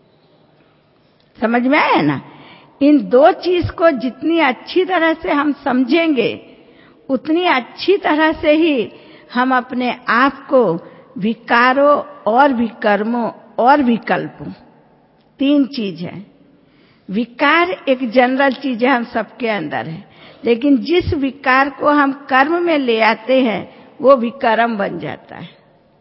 समझ में आया ना? इन दो चीज को जितनी अच्छी तरह से हम समझेंगे, उतनी अच्छी तरह से ही हम अपने आप को विकारों और विकर्मों और विकल्पों, तीन चीज है। विकार एक जनरल चीज है, हम सबके अंदर है, लेकिन जिस विकार को हम कर्म में ले आते हैं वो विकर्म बन जाता है।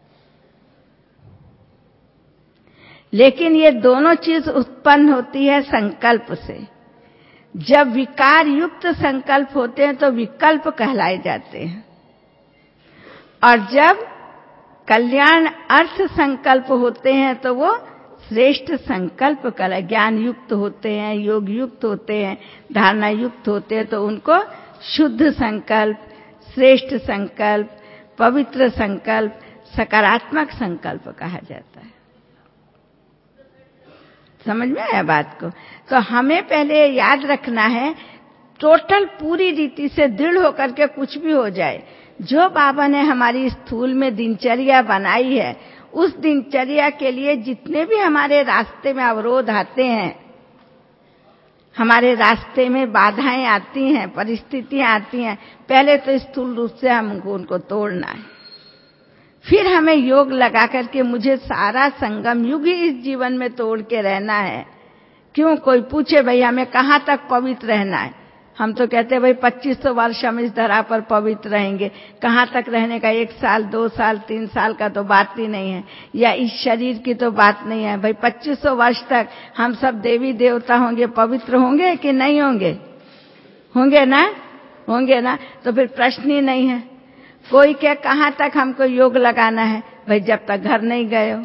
लेकिन ये दोनों चीज उत्पन्न होती है संकल्प से। जब विकार युक्त संकल्प होते हैं तो विकल्प कहलाए जाते हैं, और जब कल्याण अर्थ संकल्प होते हैं तो वो श्रेष्ठ संकल्प कला, ज्ञान युक्त होते हैं, योग युक्त होते हैं, धारणा युक्त होते हैं, तो उनको शुद्ध संकल्प, श्रेष्ठ संकल्प, पवित्र संकल्प, सकारात्मक संकल्प कहा जाता है। समझ में आया बात को? तो हमें पहले याद रखना है, टोटल पूरी रीति से दृढ़ होकर के कुछ भी हो जाए, जो बाबा ने हमारी स्थूल में दिनचर्या बनाई है, उस दिनचर्या के लिए जितने भी हमारे रास्ते में अवरोध आते हैं, हमारे रास्ते में बाधाएं आती हैं, परिस्थितियां आती हैं, पहले तो स्थूल रूप से हमको उनको तोड़ना है। फिर हमें योग लगा करके मुझे सारा संगम युग ही इस जीवन में तोड़ के रहना है। क्यों? कोई पूछे भाई हमें कहाँ तक पवित्र रहना है, हम तो कहते हैं भाई पच्चीस सौ वर्ष हम इस धरा पर पवित्र रहेंगे। कहाँ तक रहने का? एक साल, दो साल, तीन साल का तो बात ही नहीं है, या इस शरीर की तो बात नहीं है। भाई पच्चीस सौ वर्ष तक हम सब देवी देवता होंगे, पवित्र होंगे कि नहीं होंगे? होंगे ना? होंगे ना? तो फिर प्रश्न ही नहीं है। कोई क्या कहाँ तक हमको योग लगाना है? भाई जब तक घर नहीं गए हो।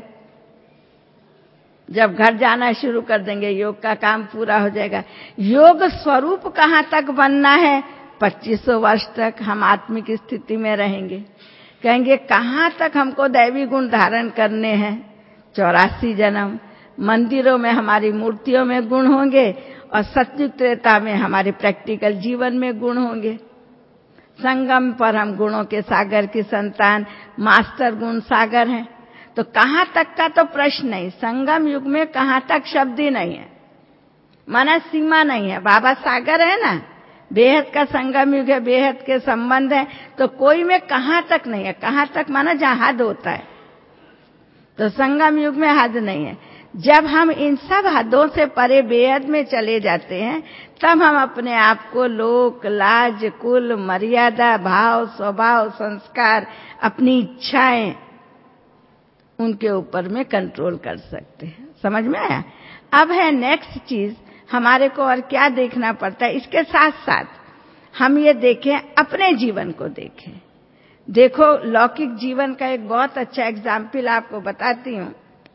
जब घर जाना शुरू कर देंगे योग का काम पूरा हो जाएगा। योग स्वरूप कहाँ तक बनना है? पच्चीस सौ वर्ष तक हम आत्मिक स्थिति में रहेंगे। कहेंगे कहाँ तक हमको दैवी गुण धारण करने हैं? चौरासी जन्म। मंदिरों में हमारी मूर्तियों में गुण होंगे और सतयुग त्रेता में हमारे प्रैक्टिकल जीवन में गुण होंगे। संगम पर हम गुणों के सागर की संतान, मास्टर गुण सागर हैं। तो कहाँ तक का तो प्रश्न नहीं, संगम युग में कहाँ तक शब्द ही नहीं है, माना सीमा नहीं है। बाबा सागर है ना, बेहद का संगम युग है, बेहद के संबंध है, तो कोई में कहाँ तक नहीं है। कहाँ तक माना जहाँ हद होता है, तो संगम युग में हद नहीं है। जब हम इन सब हदों से परे बेहद में चले जाते हैं, तब हम अपने आप को लोक, लाज, कुल, मर्यादा, भाव, स्वभाव, संस्कार, अपनी इच्छाएं, उनके ऊपर में कंट्रोल कर सकते हैं। समझ में आया? अब है नेक्स्ट चीज, हमारे को और क्या देखना पड़ता है। इसके साथ साथ हम ये देखें, अपने जीवन को देखें। देखो, लौकिक जीवन का एक बहुत अच्छा एग्जाम्पल आपको बताती हूँ।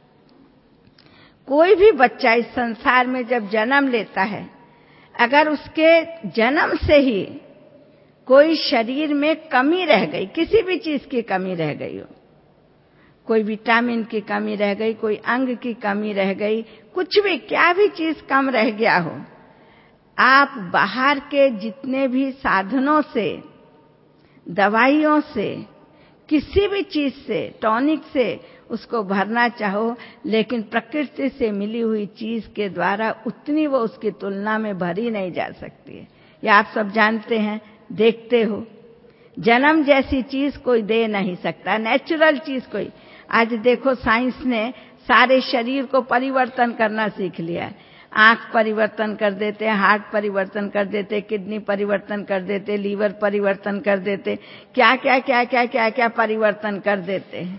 कोई भी बच्चा इस संसार में जब जन्म लेता है, अगर उसके जन्म से ही कोई शरीर में कमी रह गई, किसी भी चीज की कमी रह गई हो, कोई विटामिन की कमी रह गई, कोई अंग की कमी रह गई, कुछ भी, क्या भी चीज कम रह गया हो, आप बाहर के जितने भी साधनों से, दवाइयों से, किसी भी चीज से, टॉनिक से उसको भरना चाहो, लेकिन प्रकृति से मिली हुई चीज के द्वारा उतनी वो उसकी तुलना में भरी नहीं जा सकती है। ये आप सब जानते हैं, देखते हो। जन्म जैसी चीज कोई दे नहीं सकता, नेचुरल चीज कोई। आज देखो, साइंस ने सारे शरीर को परिवर्तन करना सीख लिया है। आंख परिवर्तन कर देते, हार्ट परिवर्तन कर देते, किडनी परिवर्तन कर देते, लीवर परिवर्तन कर देते, क्या क्या क्या क्या क्या क्या परिवर्तन कर देते हैं।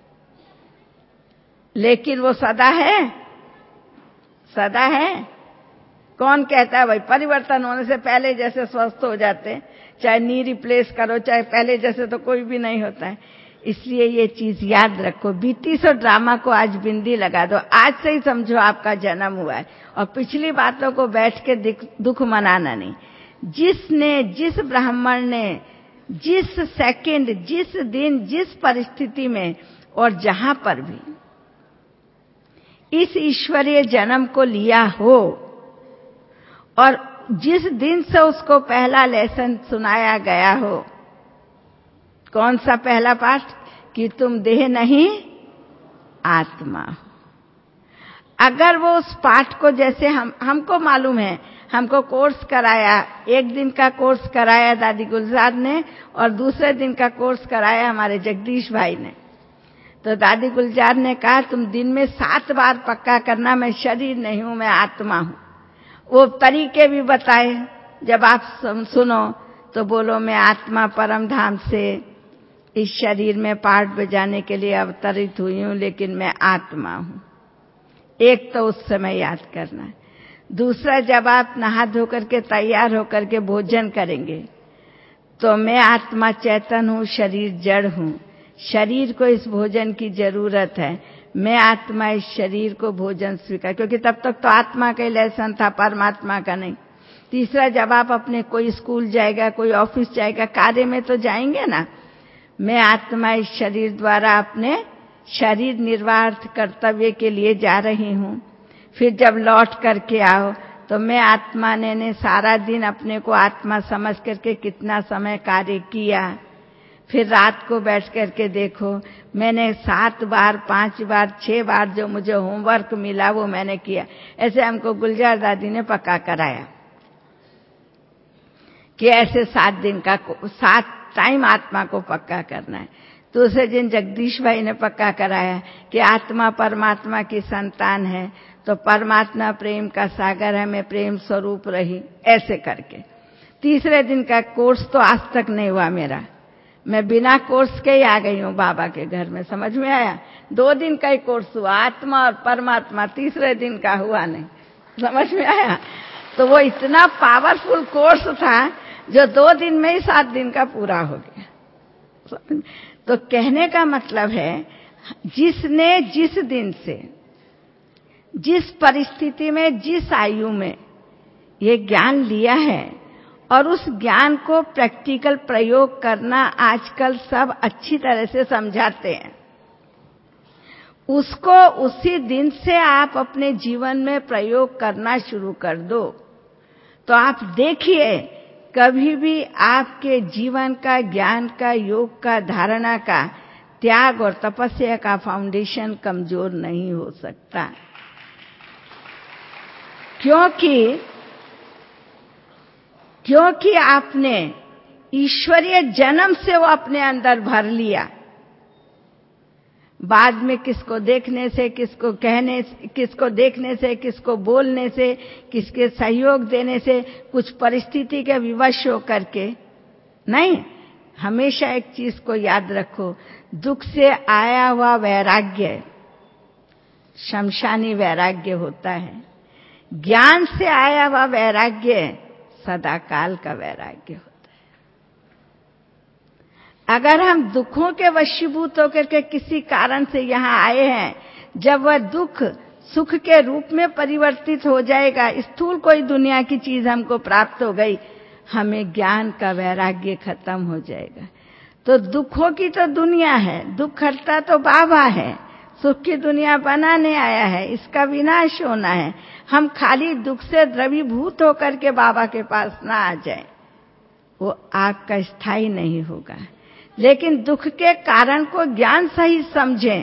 लेकिन वो सदा है? सदा है? कौन कहता है भाई परिवर्तन होने से पहले जैसे स्वस्थ हो जाते हैं? चाहे नी रिप्लेस करो, चाहे पहले जैसे, तो कोई भी नहीं होता है। इसलिए ये चीज याद रखो। बीती सौ ड्रामा को आज बिंदी लगा दो, आज से ही समझो आपका जन्म हुआ है, और पिछली बातों को बैठ के दुख मनाना नहीं। जिसने, जिस ब्राह्मण ने जिस सेकंड, जिस दिन, जिस परिस्थिति में और जहां पर भी इस ईश्वरीय जन्म को लिया हो, और जिस दिन से उसको पहला लेसन सुनाया गया हो, कौन सा पहला पाठ? कि तुम देह नहीं आत्मा हो। अगर वो उस पाठ को, जैसे हम हमको मालूम है, हमको कोर्स कराया, एक दिन का कोर्स कराया दादी गुलजार ने, और दूसरे दिन का कोर्स कराया हमारे जगदीश भाई ने। तो दादी गुलजार ने कहा तुम दिन में सात बार पक्का करना, मैं शरीर नहीं हूं, मैं आत्मा हूं। वो तरीके भी बताए, जब आप सुनो तो बोलो मैं आत्मा परम धाम से इस शरीर में पाठ बजाने के लिए अवतरित हुई हूं, लेकिन मैं आत्मा हूं। एक तो उस समय याद करना है। दूसरा, जब आप नहा धोकर के तैयार होकर के भोजन करेंगे, तो मैं आत्मा चेतन हूं, शरीर जड़ हूं, शरीर को इस भोजन की जरूरत है, मैं आत्मा इस शरीर को भोजन स्वीकार, क्योंकि तब तक तो आत्मा का लेसन था, परमात्मा का नहीं। तीसरा, जब आप अपने, कोई स्कूल जाएगा, कोई ऑफिस जाएगा, कार्य में तो जाएंगे ना, मैं आत्मा इस शरीर द्वारा अपने शरीर निर्वाह कर्तव्य के लिए जा रही हूं। फिर जब लौट करके आओ तो मैं आत्मा ने, ने सारा दिन अपने को आत्मा समझ करके कितना समय कार्य किया। फिर रात को बैठ करके देखो, मैंने सात बार, पांच बार, छह बार जो मुझे होमवर्क मिला वो मैंने किया। ऐसे हमको गुलजार दादी ने पक्का कराया कि ऐसे सात दिन का, सात टाइम आत्मा को पक्का करना है। दूसरे दिन जगदीश भाई ने पक्का कराया कि आत्मा परमात्मा की संतान है, तो परमात्मा प्रेम का सागर है, मैं प्रेम स्वरूप रही, ऐसे करके। तीसरे दिन का कोर्स तो आज तक नहीं हुआ मेरा, मैं बिना कोर्स के ही आ गई हूँ बाबा के घर में। समझ में आया? दो दिन का ही कोर्स हुआ, आत्मा और परमात्मा, तीसरे दिन का हुआ नहीं। समझ में आया? तो वो इतना पावरफुल कोर्स था जो दो दिन में ही सात दिन का पूरा हो गया। तो कहने का मतलब है, जिसने जिस दिन से, जिस परिस्थिति में, जिस आयु में ये ज्ञान लिया है और उस ज्ञान को प्रैक्टिकल प्रयोग करना आजकल सब अच्छी तरह से समझाते हैं, उसको उसी दिन से आप अपने जीवन में प्रयोग करना शुरू कर दो, तो आप देखिए कभी भी आपके जीवन का, ज्ञान का, योग का, धारणा का, त्याग और तपस्या का फाउंडेशन कमजोर नहीं हो सकता। क्योंकि क्योंकि आपने ईश्वरीय जन्म से वो अपने अंदर भर लिया। बाद में किसको देखने से, किसको कहने से, किसको देखने से, किसको बोलने से, किसके सहयोग देने से, कुछ परिस्थिति के विवश हो करके नहीं। हमेशा एक चीज को याद रखो, दुख से आया हुआ वैराग्य शमशानी वैराग्य होता है, ज्ञान से आया हुआ वैराग्य सदा काल का वैराग्य होता है। अगर हम दुखों के वशीभूत होकर के किसी कारण से यहाँ आए हैं, जब वह दुख सुख के रूप में परिवर्तित हो जाएगा, स्थूल कोई दुनिया की चीज हमको प्राप्त हो गई, हमें ज्ञान का वैराग्य खत्म हो जाएगा। तो दुखों की तो दुनिया है, दुख हरता तो बाबा है, सुख की दुनिया बनाने आया है, इसका विनाश होना है। हम खाली दुख से द्रवीभूत होकर के बाबा के पास ना आ जाए, वो आपका स्थायी नहीं होगा। लेकिन दुख के कारण को ज्ञान सहित समझें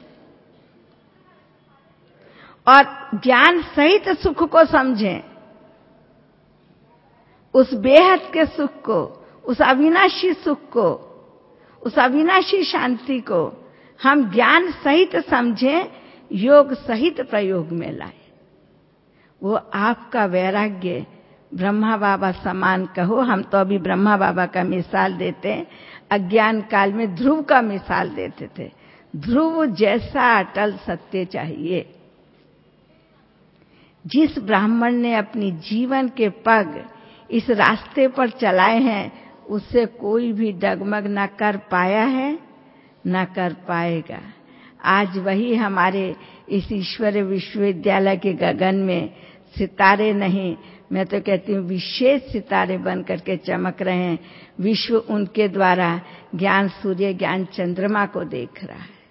और ज्ञान सहित सुख को समझें, उस बेहद के सुख को, उस अविनाशी सुख को, उस अविनाशी शांति को हम ज्ञान सहित समझें, योग सहित प्रयोग में लाए। वो आपका वैराग्य ब्रह्मा बाबा समान कहो, हम तो अभी ब्रह्मा बाबा का मिसाल देते हैं, अज्ञान काल में ध्रुव का मिसाल देते थे। ध्रुव जैसा अटल सत्य चाहिए। जिस ब्राह्मण ने अपनी जीवन के पग इस रास्ते पर चलाए हैं, उससे कोई भी डगमग न कर पाया है, न कर पाएगा। आज वही हमारे इस ईश्वरीय विश्वविद्यालय के गगन में सितारे नहीं, मैं तो कहती हूँ विशेष सितारे बन करके चमक रहे हैं। विश्व उनके द्वारा ज्ञान सूर्य, ज्ञान चंद्रमा को देख रहा है।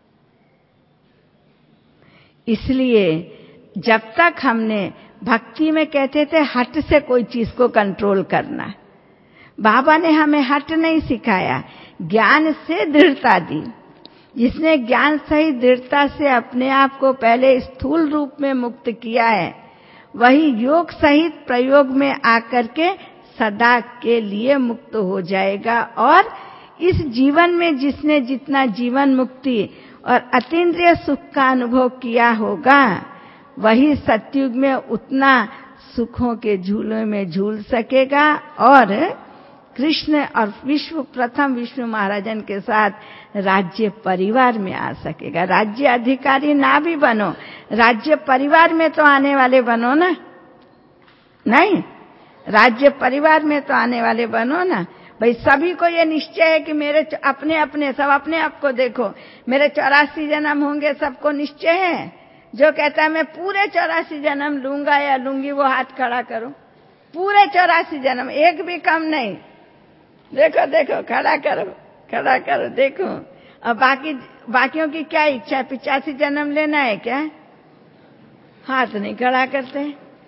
इसलिए जब तक हमने भक्ति में कहते थे हट से कोई चीज को कंट्रोल करना, बाबा ने हमें हट नहीं सिखाया, ज्ञान से दृढ़ता दी। जिसने ज्ञान सहित दृढ़ता से अपने आप को पहले स्थूल रूप में मुक्त किया है, वही योग सहित प्रयोग में आकर के सदा के लिए मुक्त हो जाएगा। और इस जीवन में जिसने जितना जीवन मुक्ति और अतीन्द्रिय सुख का अनुभव किया होगा, वही सतयुग में उतना सुखों के झूलों में झूल सकेगा और कृष्ण और विश्व प्रथम विष्णु महाराजन के साथ राज्य परिवार में आ सकेगा। राज्य अधिकारी ना भी बनो, राज्य परिवार में तो आने वाले बनो ना। नहीं, राज्य परिवार में तो आने वाले बनो ना। भाई सभी को ये निश्चय है कि मेरे अपने अपने सब अपने आप को देखो, मेरे चौरासी जन्म होंगे, सबको निश्चय है। जो कहता है मैं पूरे चौरासी जन्म लूंगा या लूंगी, वो हाथ खड़ा करो। पूरे चौरासी जन्म, एक भी कम नहीं। देखो देखो, खड़ा करो, खड़ा करो, देखो। और बाकी बाकियों की क्या इच्छा है? पिचासी जन्म लेना है क्या? हाथ नहीं खड़ा करते।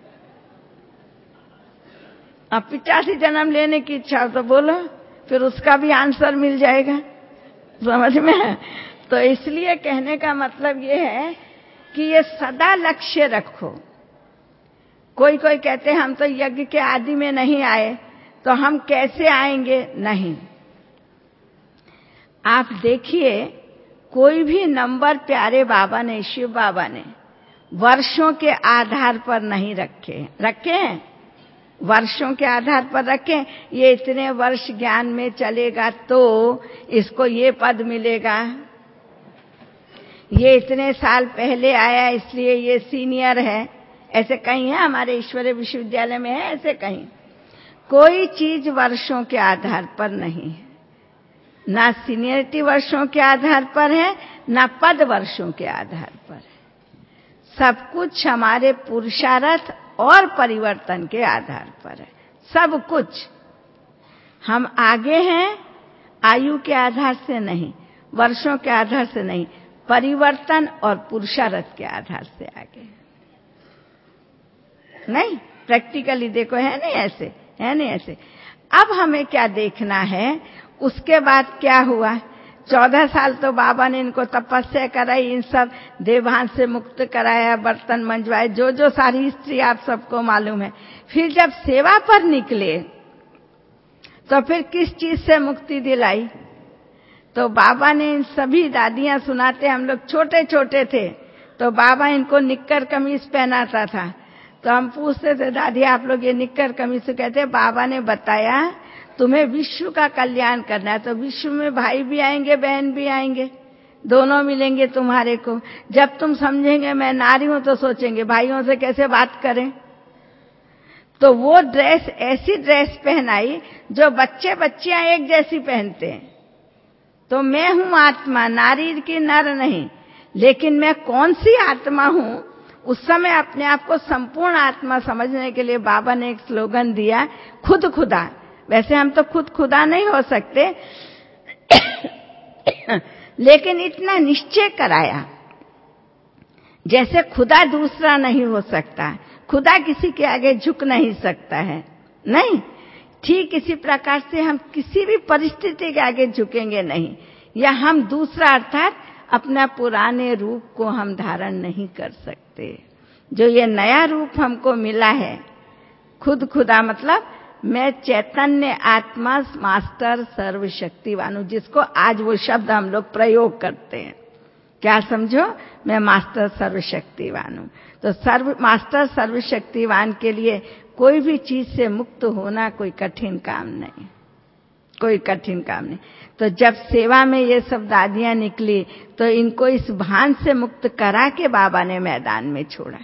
अब पिचासी जन्म लेने की इच्छा हो तो बोलो, फिर उसका भी आंसर मिल जाएगा। समझ में? तो इसलिए कहने का मतलब ये है कि ये सदा लक्ष्य रखो। कोई कोई कहते हैं हम तो यज्ञ के आदि में नहीं आए, तो हम कैसे आएंगे? नहीं, आप देखिए, कोई भी नंबर प्यारे बाबा ने, शिव बाबा ने वर्षों के आधार पर नहीं रखे। रखे हैं? वर्षों के आधार पर रखें। ये इतने वर्ष ज्ञान में चलेगा तो इसको ये पद मिलेगा, ये इतने साल पहले आया इसलिए ये सीनियर है, ऐसे कहीं है? हमारे ईश्वरीय विश्वविद्यालय में है ऐसे कहीं? कोई चीज वर्षों के आधार पर नहीं है, ना सीनियरिटी वर्षों के आधार पर है, ना पद वर्षों के आधार पर है। सब कुछ हमारे पुरुषार्थ और परिवर्तन के आधार पर है। सब कुछ हम आगे हैं आयु के आधार से नहीं, वर्षों के आधार से नहीं, परिवर्तन और पुरुषार्थ के आधार से आगे नहीं। प्रैक्टिकली देखो, है नहीं ऐसे? है नहीं ऐसे? अब हमें क्या देखना है, उसके बाद क्या हुआ? चौदह साल तो बाबा ने इनको तपस्या कराई, इन सब देवभान से मुक्त कराया, बर्तन मंजवाए, जो जो सारी हिस्ट्री आप सबको मालूम है। फिर जब सेवा पर निकले तो फिर किस चीज से मुक्ति दिलाई? तो बाबा ने इन सभी, दादियां सुनाते, हम लोग छोटे छोटे थे तो बाबा इनको निक्कर कमीज पहनाता था, तो हम पूछते थे, दादी आप लोग ये निक्कर कमीज से कहते? बाबा ने बताया तुम्हें विश्व का कल्याण करना है, तो विश्व में भाई भी आएंगे, बहन भी आएंगे, दोनों मिलेंगे तुम्हारे को। जब तुम समझेंगे मैं नारी हूं तो सोचेंगे भाइयों से कैसे बात करें। तो वो ड्रेस, ऐसी ड्रेस पहनाई जो बच्चे बच्चियां एक जैसी पहनते हैं। तो मैं हूं आत्मा, नारी की नर नहीं, लेकिन मैं कौन सी आत्मा हूं? उस समय अपने आप को संपूर्ण आत्मा समझने के लिए बाबा ने एक स्लोगन दिया, खुद खुदा। वैसे हम तो खुद खुदा नहीं हो सकते लेकिन इतना निश्चय कराया, जैसे खुदा दूसरा नहीं हो सकता, खुदा किसी के आगे झुक नहीं सकता है, नहीं, ठीक इसी प्रकार से हम किसी भी परिस्थिति के आगे झुकेंगे नहीं, या हम दूसरा अर्थात अपना पुराने रूप को हम धारण नहीं कर सकते। जो ये नया रूप हमको मिला है, खुद खुदा मतलब मैं चैतन्य आत्मा मास्टर सर्वशक्तिवान हूं, जिसको आज वो शब्द हम लोग प्रयोग करते हैं। क्या समझो? मैं मास्टर सर्वशक्तिवान हूं। तो सर्व मास्टर सर्वशक्तिवान के लिए कोई भी चीज से मुक्त होना कोई कठिन काम नहीं, कोई कठिन काम नहीं। तो जब सेवा में ये सब दादियां निकली तो इनको इस भान से मुक्त करा के बाबा ने मैदान में छोड़ा,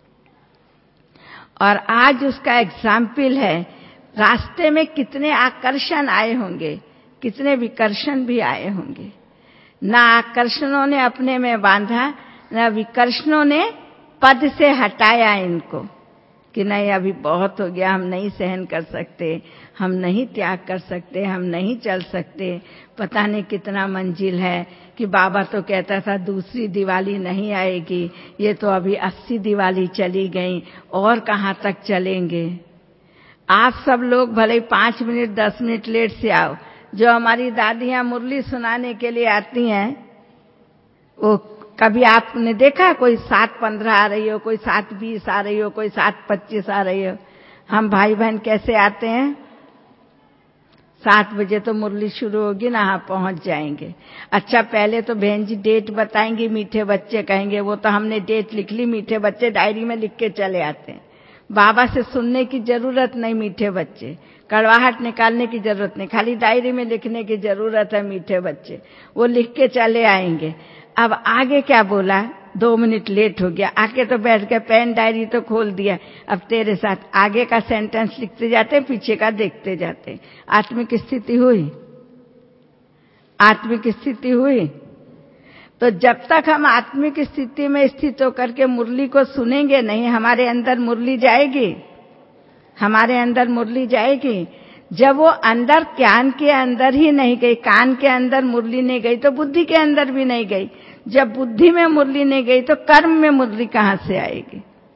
और आज उसका एग्जाम्पल है। रास्ते में कितने आकर्षण आए होंगे, कितने विकर्षण भी आए होंगे। ना आकर्षणों ने अपने में बांधा, ना विकर्षणों ने पद से हटाया इनको कि नहीं अभी बहुत हो गया, हम नहीं सहन कर सकते, हम नहीं त्याग कर सकते, हम नहीं चल सकते, पता नहीं कितना मंजिल है। कि बाबा तो कहता था दूसरी दिवाली नहीं आएगी, ये तो अभी अस्सी दिवाली चली गई, और कहाँ तक चलेंगे। आप सब लोग भले पांच मिनट दस मिनट लेट से आओ, जो हमारी दादियां मुरली सुनाने के लिए आती हैं, वो कभी आपने देखा कोई सात पंद्रह आ रही हो, कोई सात बीस आ रही हो, कोई सात पच्चीस आ रही हो। हम भाई बहन कैसे आते हैं? सात बजे तो मुरली शुरू होगी ना, हाँ पहुंच जाएंगे। अच्छा पहले तो बहन जी डेट बताएंगी, मीठे बच्चे कहेंगे, वो तो हमने डेट लिख ली, मीठे बच्चे डायरी में लिख के चले आते हैं। बाबा से सुनने की जरूरत नहीं, मीठे बच्चे, कड़वाहट निकालने की जरूरत नहीं, खाली डायरी में लिखने की जरूरत है। मीठे बच्चे वो लिख के चले आएंगे। अब आगे क्या बोला, दो मिनट लेट हो गया, आके तो बैठ गए, पेन डायरी तो खोल दिया, अब तेरे साथ आगे का सेंटेंस लिखते जाते, पीछे का देखते जाते। आत्मिक स्थिति हुई, आत्मिक स्थिति हुई। तो जब तक हम आत्मिक स्थिति में स्थित होकर के मुरली को सुनेंगे नहीं, हमारे अंदर मुरली जाएगी, हमारे अंदर मुरली जाएगी। जब वो अंदर कान के अंदर ही नहीं गई, कान के अंदर मुरली नहीं गई तो बुद्धि के अंदर भी नहीं गई। जब बुद्धि में मुरली नहीं गई तो कर्म में मुरली कहां से आएगी?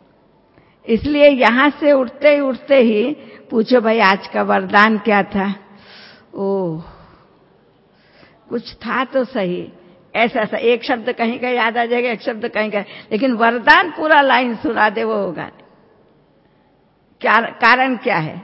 इसलिए यहां से उठते ही उठते ही पूछो भाई आज का वरदान क्या था। ओह, कुछ था तो सही, ऐसा ऐसा एक शब्द कहीं का याद आ जाएगा, एक शब्द कहीं का, लेकिन वरदान पूरा लाइन सुना दे वो होगा क्या? कारण क्या है?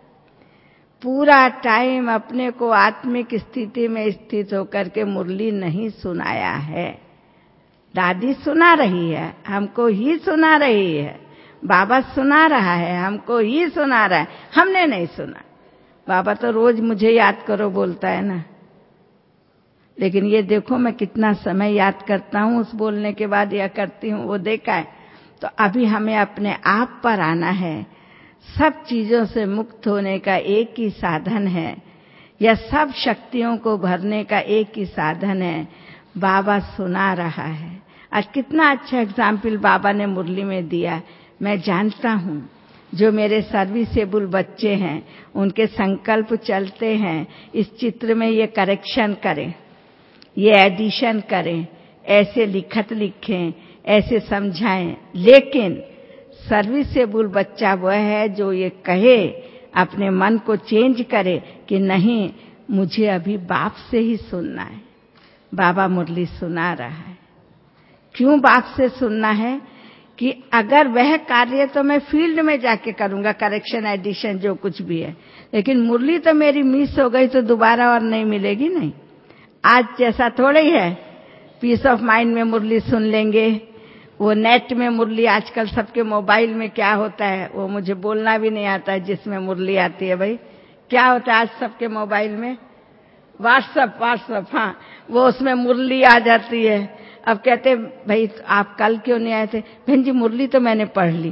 पूरा टाइम अपने को आत्मिक स्थिति में स्थित होकर के मुरली नहीं सुनाया है। दादी सुना रही है, हमको ही सुना रही है, बाबा सुना रहा है, हमको ही सुना रहा है, हमने नहीं सुना। बाबा तो रोज मुझे याद करो बोलता है ना, लेकिन ये देखो मैं कितना समय याद करता हूं उस बोलने के बाद या करती हूं, वो देखा है। तो अभी हमें अपने आप पर आना है। सब चीजों से मुक्त होने का एक ही साधन है, या सब शक्तियों को भरने का एक ही साधन है, बाबा सुना रहा है। आज कितना अच्छा एग्जाम्पल बाबा ने मुरली में दिया। मैं जानता हूं जो मेरे सर्विसेबल बच्चे हैं उनके संकल्प चलते हैं, इस चित्र में ये करेक्शन करें, ये एडिशन करें, ऐसे लिखत लिखें, ऐसे समझाएं। लेकिन सर्विसेबल बच्चा वह है जो ये कहे, अपने मन को चेंज करे कि नहीं, मुझे अभी बाप से ही सुनना है। बाबा मुरली सुना रहा है। क्यों बाप से सुनना है? कि अगर वह कार्य तो मैं फील्ड में जाके करूंगा, करेक्शन एडिशन जो कुछ भी है, लेकिन मुरली तो मेरी मिस हो गई तो दोबारा और नहीं मिलेगी। नहीं, आज जैसा थोड़ा ही है, पीस ऑफ माइंड में मुरली सुन लेंगे, वो नेट में मुरली, आजकल सबके मोबाइल में क्या होता है वो मुझे बोलना भी नहीं आता है, जिसमें मुरली आती है। भाई क्या होता है आज सबके मोबाइल में? व्हाट्सएप, व्हाट्सएप, हाँ, वो उसमें मुरली आ जाती है। अब कहते भाई आप कल क्यों नहीं आए थे? बहन जी मुरली तो मैंने पढ़ ली।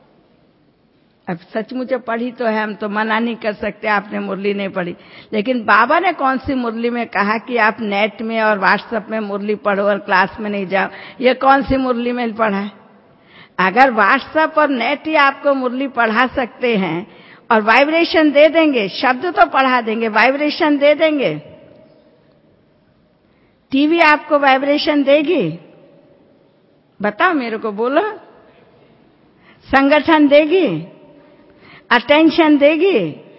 अब सच मुझे पढ़ी तो है, हम तो मना नहीं कर सकते आपने मुरली नहीं पढ़ी, लेकिन बाबा ने कौन सी मुरली में कहा कि आप नेट में और व्हाट्सएप में मुरली पढ़ो और क्लास में नहीं जाओ? ये कौन सी मुरली में पढ़ा है? अगर व्हाट्सएप और नेट ही आपको मुरली पढ़ा सकते हैं और वाइब्रेशन दे देंगे, शब्द तो पढ़ा देंगे, वाइब्रेशन दे देंगे। टीवी आपको वाइब्रेशन देगी? बताओ मेरे को, बोलो। संगठन देगी? अटेंशन देगी?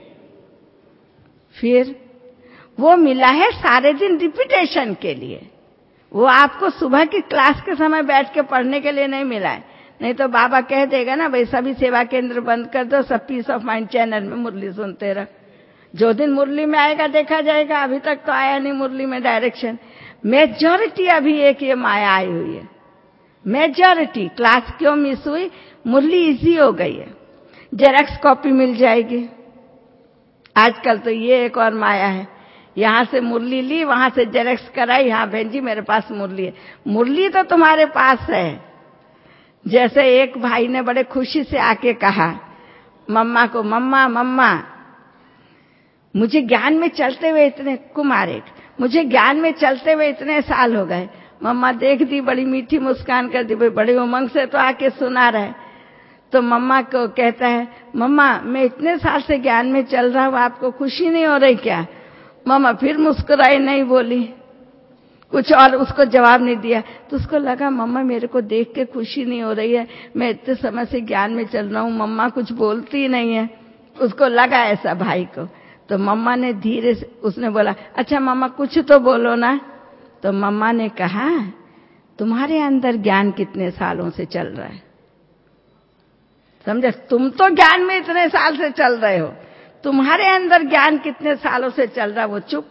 फिर वो मिला है सारे दिन रिपीटेशन के लिए, वो आपको सुबह की क्लास के समय बैठ के पढ़ने के लिए नहीं मिला है। नहीं तो बाबा कह देगा ना, भाई सभी सेवा केंद्र बंद कर दो, सब पीस ऑफ माइंड चैनल में मुरली सुनते रहो। जो दिन मुरली में आएगा देखा जाएगा। अभी तक तो आया नहीं मुरली में डायरेक्शन। मेजॉरिटी अभी एक ये माया आई हुई है। मेजॉरिटी क्लास क्यों मिस हुई? मुरली इजी हो गई है, जेरॉक्स कॉपी मिल जाएगी। आजकल तो ये एक और माया है, यहां से मुरली ली, वहां से जेरॉक्स कराई, हाँ बहन जी मेरे पास मुरली है। मुरली तो तुम्हारे पास है। जैसे एक भाई ने बड़े खुशी से आके कहा मम्मा को, मम्मा मम्मा मुझे ज्ञान में चलते हुए इतने, कुमार एक, मुझे ज्ञान में चलते हुए इतने साल हो गए। मम्मा देख दी, बड़ी मीठी मुस्कान कर दी, भाई बड़े उमंग से तो आके सुना रहे। तो मम्मा को कहता है, मम्मा मैं इतने साल से ज्ञान में चल रहा हूं, आपको खुशी नहीं हो रही क्या? मम्मा फिर मुस्कुराई, नहीं बोली, कुछ और उसको जवाब नहीं दिया। तो उसको लगा मम्मा मेरे को देख के खुशी नहीं हो रही है, मैं इतने समय से ज्ञान में चल रहा हूं, मम्मा कुछ बोलती नहीं है। उसको लगा ऐसा भाई को। तो मम्मा ने धीरे से, उसने बोला अच्छा मम्मा कुछ तो बोलो ना। तो मम्मा ने कहा तुम्हारे अंदर ज्ञान कितने सालों से चल रहा है? समझे? तुम तो ज्ञान में इतने साल से चल रहे हो, तुम्हारे अंदर ज्ञान कितने सालों से चल रहा है वो चुप।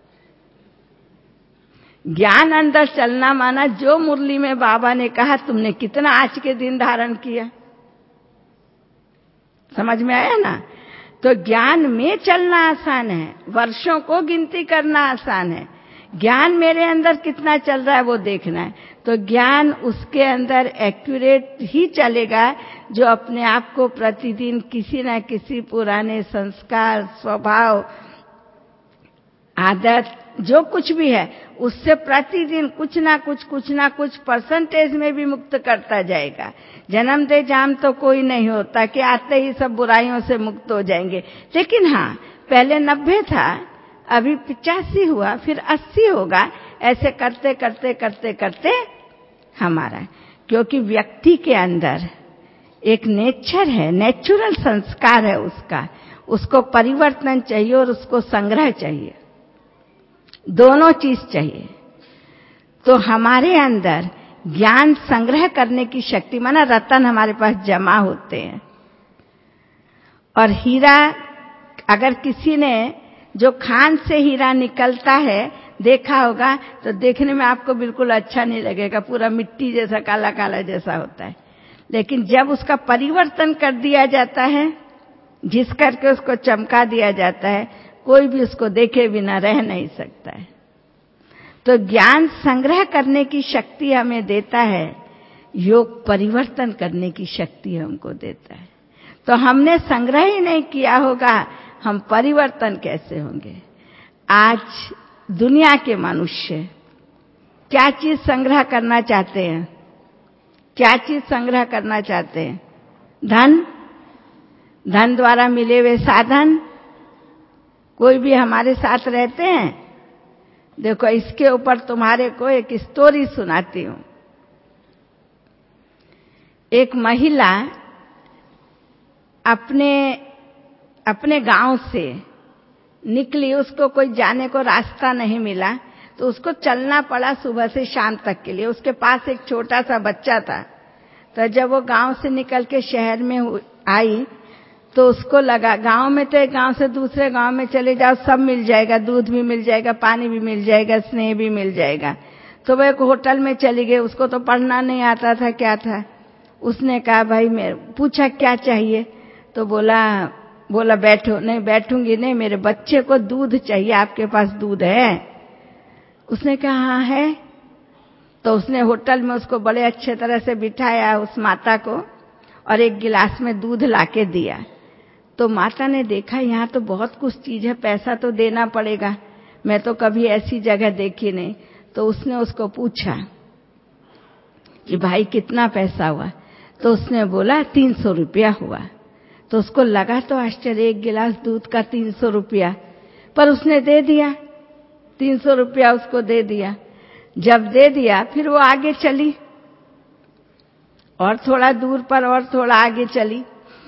ज्ञान अंदर चलना माना जो मुरली में बाबा ने कहा तुमने कितना आज के दिन धारण किया। समझ में आया ना? तो ज्ञान में चलना आसान है, वर्षों को गिनती करना आसान है। ज्ञान मेरे अंदर कितना चल रहा है वो देखना है। तो ज्ञान उसके अंदर एक्यूरेट ही चलेगा जो अपने आप को प्रतिदिन किसी न किसी पुराने संस्कार, स्वभाव, आदत, जो कुछ भी है उससे प्रतिदिन कुछ ना कुछ कुछ ना कुछ परसेंटेज में भी मुक्त करता जाएगा। जन्म दे जाम तो कोई नहीं होता कि आते ही सब बुराइयों से मुक्त हो जाएंगे। लेकिन हाँ, पहले नब्बे था, अभी पिचासी हुआ, फिर अस्सी होगा, ऐसे करते करते करते करते हमारा, क्योंकि व्यक्ति के अंदर एक नेचर है, नेचुरल संस्कार है उसका, उसको परिवर्तन चाहिए और उसको संग्रह चाहिए, दोनों चीज चाहिए। तो हमारे अंदर ज्ञान संग्रह करने की शक्ति, माना रत्न हमारे पास जमा होते हैं, और हीरा, अगर किसी ने जो खान से हीरा निकलता है देखा होगा तो देखने में आपको बिल्कुल अच्छा नहीं लगेगा, पूरा मिट्टी जैसा काला काला जैसा होता है। लेकिन जब उसका परिवर्तन कर दिया जाता है, जिस करके उसको चमका दिया जाता है, कोई भी उसको देखे बिना रह नहीं सकता है। तो ज्ञान संग्रह करने की शक्ति हमें देता है, योग परिवर्तन करने की शक्ति हमको देता है। तो हमने संग्रह ही नहीं किया होगा, हम परिवर्तन कैसे होंगे? आज दुनिया के मनुष्य क्या चीज संग्रह करना चाहते हैं? क्या चीज संग्रह करना चाहते हैं? धन, धन द्वारा मिले हुए साधन। कोई भी हमारे साथ रहते हैं, देखो इसके ऊपर तुम्हारे को एक स्टोरी सुनाती हूं। एक महिला अपने अपने गांव से निकली, उसको कोई जाने को रास्ता नहीं मिला, तो उसको चलना पड़ा सुबह से शाम तक के लिए। उसके पास एक छोटा सा बच्चा था। तो जब वो गांव से निकल के शहर में आई तो उसको लगा, गांव में तो एक गांव से दूसरे गांव में चले जाओ सब मिल जाएगा, दूध भी मिल जाएगा, पानी भी मिल जाएगा, स्नेह भी मिल जाएगा। तो वो एक होटल में चली गई। उसको तो पढ़ना नहीं आता था, क्या था। उसने कहा भाई, मैं पूछा क्या चाहिए, तो बोला बोला बैठो। नहीं बैठूंगी नहीं, मेरे बच्चे को दूध चाहिए, आपके पास दूध है? उसने कहा हाँ है। तो उसने होटल में उसको बड़े अच्छे तरह से बिठाया, उस माता को, और एक गिलास में दूध लाके दिया। तो माता ने देखा यहाँ तो बहुत कुछ चीज है, पैसा तो देना पड़ेगा, मैं तो कभी ऐसी जगह देखी नहीं। तो उसने उसको पूछा कि भाई कितना पैसा हुआ? तो उसने बोला तीन सौ रुपया हुआ। तो उसको लगा तो आश्चर्य, एक गिलास दूध का तीन सौ रुपया, पर उसने दे दिया, तीन सौ रुपया उसको दे दिया। जब दे दिया फिर वो आगे चली, और थोड़ा दूर पर और थोड़ा आगे चली।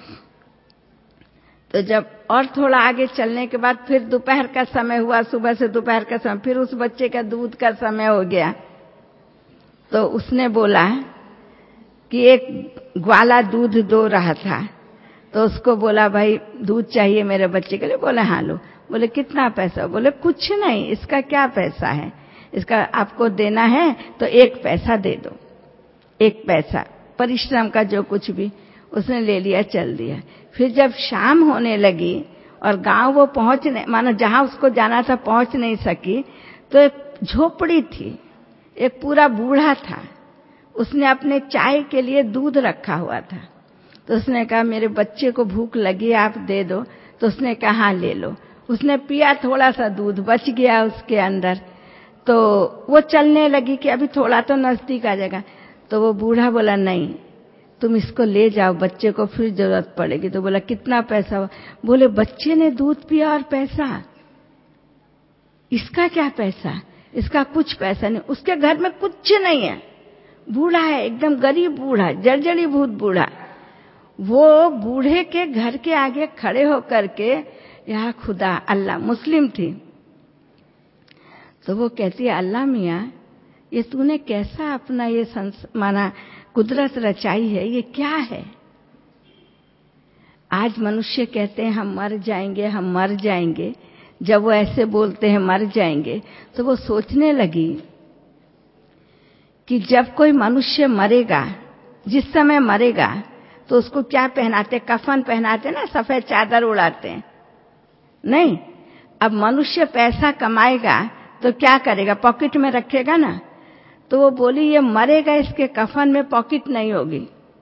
तो जब और थोड़ा आगे चलने के बाद फिर दोपहर का समय हुआ, सुबह से दोपहर का समय, फिर उस बच्चे का दूध का समय हो गया। तो उसने बोला कि एक ग्वाला दूध दो रहा था। तो उसको बोला भाई दूध चाहिए मेरे बच्चे के लिए। बोले हाँ लो। बोले कितना पैसा? बोले कुछ नहीं, इसका क्या पैसा है, इसका आपको देना है तो एक पैसा दे दो, एक पैसा परिश्रम का जो कुछ भी। उसने ले लिया, चल दिया। फिर जब शाम होने लगी और गांव वो पहुंचने, मानो जहां उसको जाना था पहुंच नहीं सकी, तो एक झोपड़ी थी, एक पूरा बूढ़ा था, उसने अपने चाय के लिए दूध रखा हुआ था। तो उसने कहा मेरे बच्चे को भूख लगी, आप दे दो। तो उसने कहा हाँ ले लो। उसने पिया, थोड़ा सा दूध बच गया उसके अंदर। तो वो चलने लगी कि अभी थोड़ा तो नजदीक आ जाएगा। तो वो बूढ़ा बोला नहीं, तुम इसको ले जाओ, बच्चे को फिर जरूरत पड़ेगी। तो बोला कितना पैसा हुआ? बोले बच्चे ने दूध पिया और पैसा, इसका क्या पैसा? इसका कुछ पैसा नहीं, उसके घर में कुछ नहीं है, बूढ़ा है, एकदम गरीब बूढ़ा, जर्जरी भूत बूढ़ा। वो बूढ़े के घर के आगे खड़े होकर के, या खुदा, अल्लाह, मुस्लिम थी। तो वो कहती है अल्लाह मियाँ, ये तूने कैसा अपना ये संस माना कुदरत रचाई है, ये क्या है? आज मनुष्य कहते हैं हम मर जाएंगे, हम मर जाएंगे। जब वो ऐसे बोलते हैं मर जाएंगे, तो वो सोचने लगी कि जब कोई मनुष्य मरेगा, जिस समय मरेगा, तो उसको क्या पहनाते? कफन पहनाते ना, सफेद चादर उड़ाते हैं। नहीं, अब मनुष्य पैसा कमाएगा तो क्या करेगा? पॉकेट में रखेगा ना। तो वो बोली ये मरेगा, इसके कफन में पॉकेट नहीं होगी,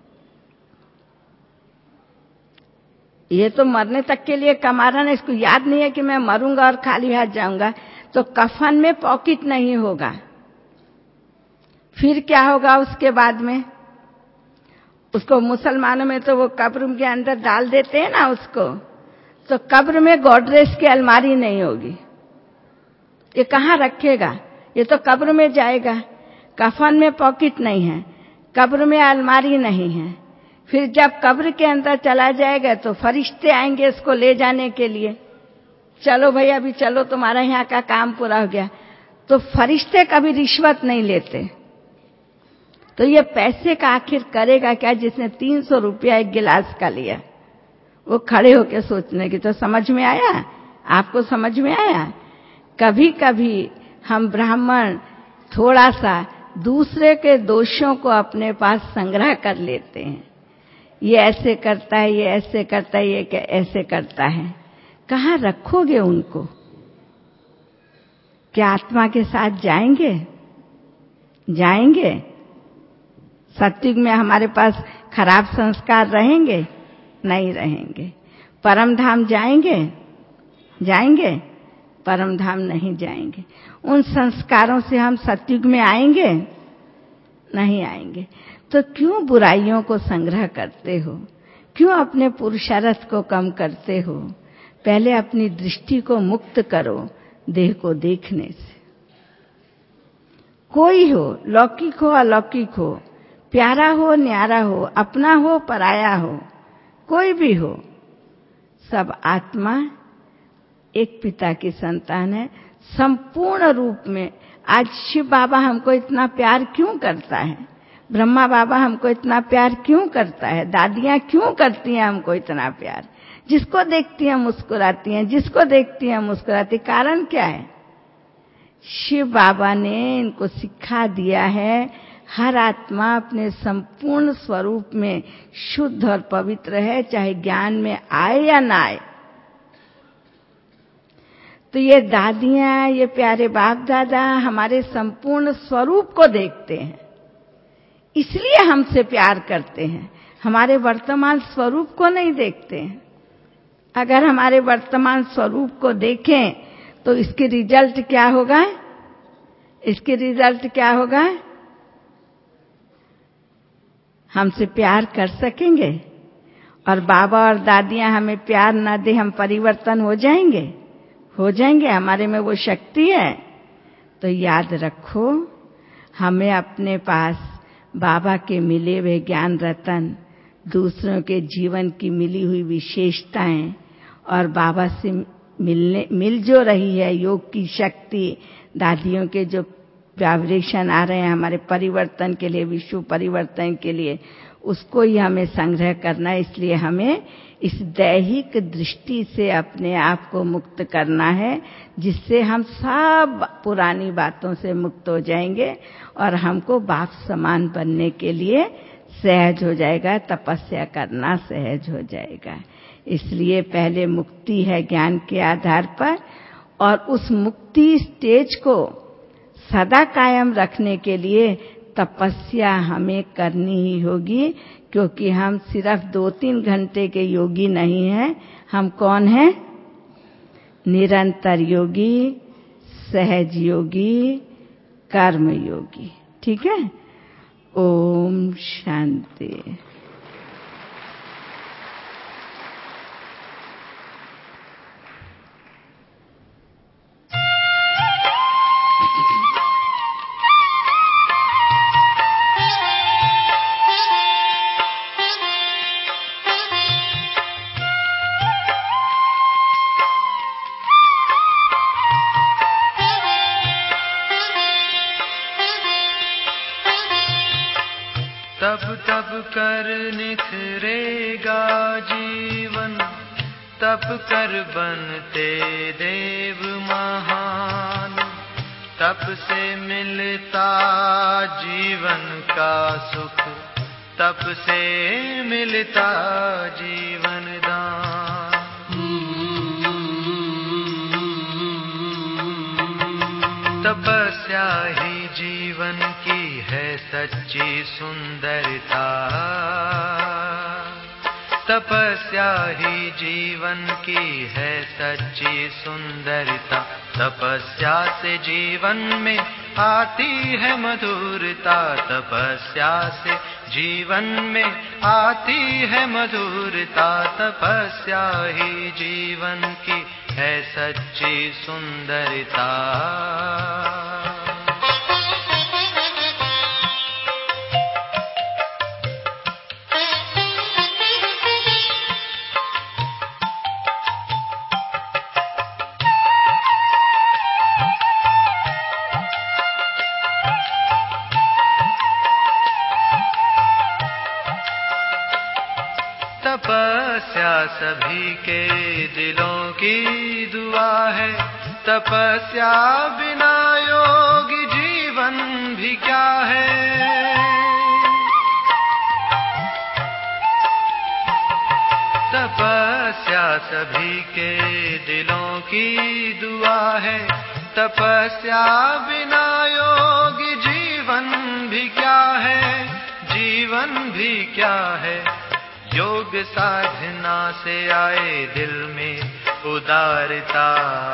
ये तो मरने तक के लिए कमा रहा ना, इसको याद नहीं है कि मैं मरूंगा और खाली हाथ जाऊंगा। तो कफन में पॉकेट नहीं होगा, फिर क्या होगा उसके बाद में? उसको मुसलमानों में तो वो कब्र के अंदर डाल देते हैं ना उसको, तो कब्र में गोदरेज की अलमारी नहीं होगी, ये कहाँ रखेगा? ये तो कब्र में जाएगा। कफन में पॉकेट नहीं है, कब्र में अलमारी नहीं है, फिर जब कब्र के अंदर चला जाएगा तो फरिश्ते आएंगे इसको ले जाने के लिए, चलो भाई अभी चलो तुम्हारा यहाँ का काम पूरा हो गया। तो फरिश्ते कभी रिश्वत नहीं लेते। तो ये पैसे का आखिर करेगा क्या जिसने तीन सौ रुपया एक गिलास का लिया? वो खड़े होकर सोचने की। तो समझ में आया? आपको समझ में आया? कभी कभी हम ब्राह्मण थोड़ा सा दूसरे के दोषों को अपने पास संग्रह कर लेते हैं। ये ऐसे करता है, ये ऐसे करता है, ये ऐसे करता है। कहाँ रखोगे उनको? क्या आत्मा के साथ जाएंगे? जाएंगे? सत्युग में हमारे पास खराब संस्कार रहेंगे? नहीं रहेंगे। परम धाम जाएंगे? जाएंगे? परम धाम नहीं जाएंगे। उन संस्कारों से हम सत्युग में आएंगे? नहीं आएंगे। तो क्यों बुराइयों को संग्रह करते हो? क्यों अपने पुरुषार्थ को कम करते हो? पहले अपनी दृष्टि को मुक्त करो देह को देखने से। कोई हो, लौकिक हो अलौकिक हो, प्यारा हो न्यारा हो, अपना हो पराया हो, कोई भी हो, सब आत्मा एक पिता की संतान है संपूर्ण रूप में। आज शिव बाबा हमको इतना प्यार क्यों करता है? ब्रह्मा बाबा हमको इतना प्यार क्यों करता है? दादियां क्यों करती हैं हमको इतना प्यार? जिसको देखती हैं मुस्कुराती हैं, जिसको देखती हैं मुस्कुराती। कारण क्या है? शिव बाबा ने इनको सिखा दिया है हर आत्मा अपने संपूर्ण स्वरूप में शुद्ध और पवित्र है, चाहे ज्ञान में आए या ना आए। तो ये दादियां, ये प्यारे बाप दादा हमारे संपूर्ण स्वरूप को देखते हैं, इसलिए हमसे प्यार करते हैं। हमारे वर्तमान स्वरूप को नहीं देखते हैं। अगर हमारे वर्तमान स्वरूप को देखें तो इसकी रिजल्ट क्या होगा? इसकी रिजल्ट क्या होगा? हमसे प्यार कर सकेंगे? और बाबा और दादियां हमें प्यार ना दे, हम परिवर्तन हो जाएंगे? हो जाएंगे? हमारे में वो शक्ति है? तो याद रखो, हमें अपने पास बाबा के मिले हुए ज्ञान रतन, दूसरों के जीवन की मिली हुई विशेषताएं और बाबा से मिलने मिल जो रही है योग की शक्ति, दादियों के जो वाइब्रेशन आ रहे हैं हमारे परिवर्तन के लिए, विश्व परिवर्तन के लिए, उसको ही हमें संग्रह करना है। इसलिए हमें इस दैहिक दृष्टि से अपने आप को मुक्त करना है, जिससे हम सब पुरानी बातों से मुक्त हो जाएंगे और हमको बाप समान बनने के लिए सहज हो जाएगा, तपस्या करना सहज हो जाएगा। इसलिए पहले मुक्ति है ज्ञान के आधार पर, और उस मुक्ति स्टेज को सदा कायम रखने के लिए तपस्या हमें करनी ही होगी, क्योंकि हम सिर्फ दो तीन घंटे के योगी नहीं हैं। हम कौन हैं? निरंतर योगी, सहज योगी, कर्म योगी। ठीक है? ओम शांति। तब तब कर निखरेगा जीवन, तब कर बनते देव महान। तप से मिलता जीवन का सुख, तप से मिलता जीवन दान। तपस्या ही जीवन की है सच्ची सुंदरता, तपस्या ही जीवन की है सच्ची सुंदरता। तपस्या से जीवन में आती है मधुरता, तपस्या से जीवन में आती है मधुरता। तपस्या ही जीवन की है सच्ची सुंदरता। तपस्या सभी के दिलों की दुआ है। तपस्या बिना योगी जीवन भी क्या है। तपस्या सभी के दिलों की दुआ है। तपस्या बिना योगी जीवन भी क्या है। जीवन भी क्या है। योग साधना से आए दिल में उदारता।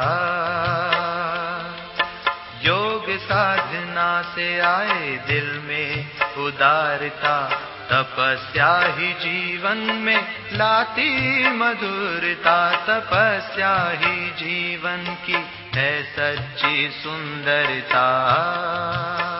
योग साधना से आए दिल में उदारता। तपस्या ही जीवन में लाती मधुरता। तपस्या ही जीवन की है सच्ची सुंदरता।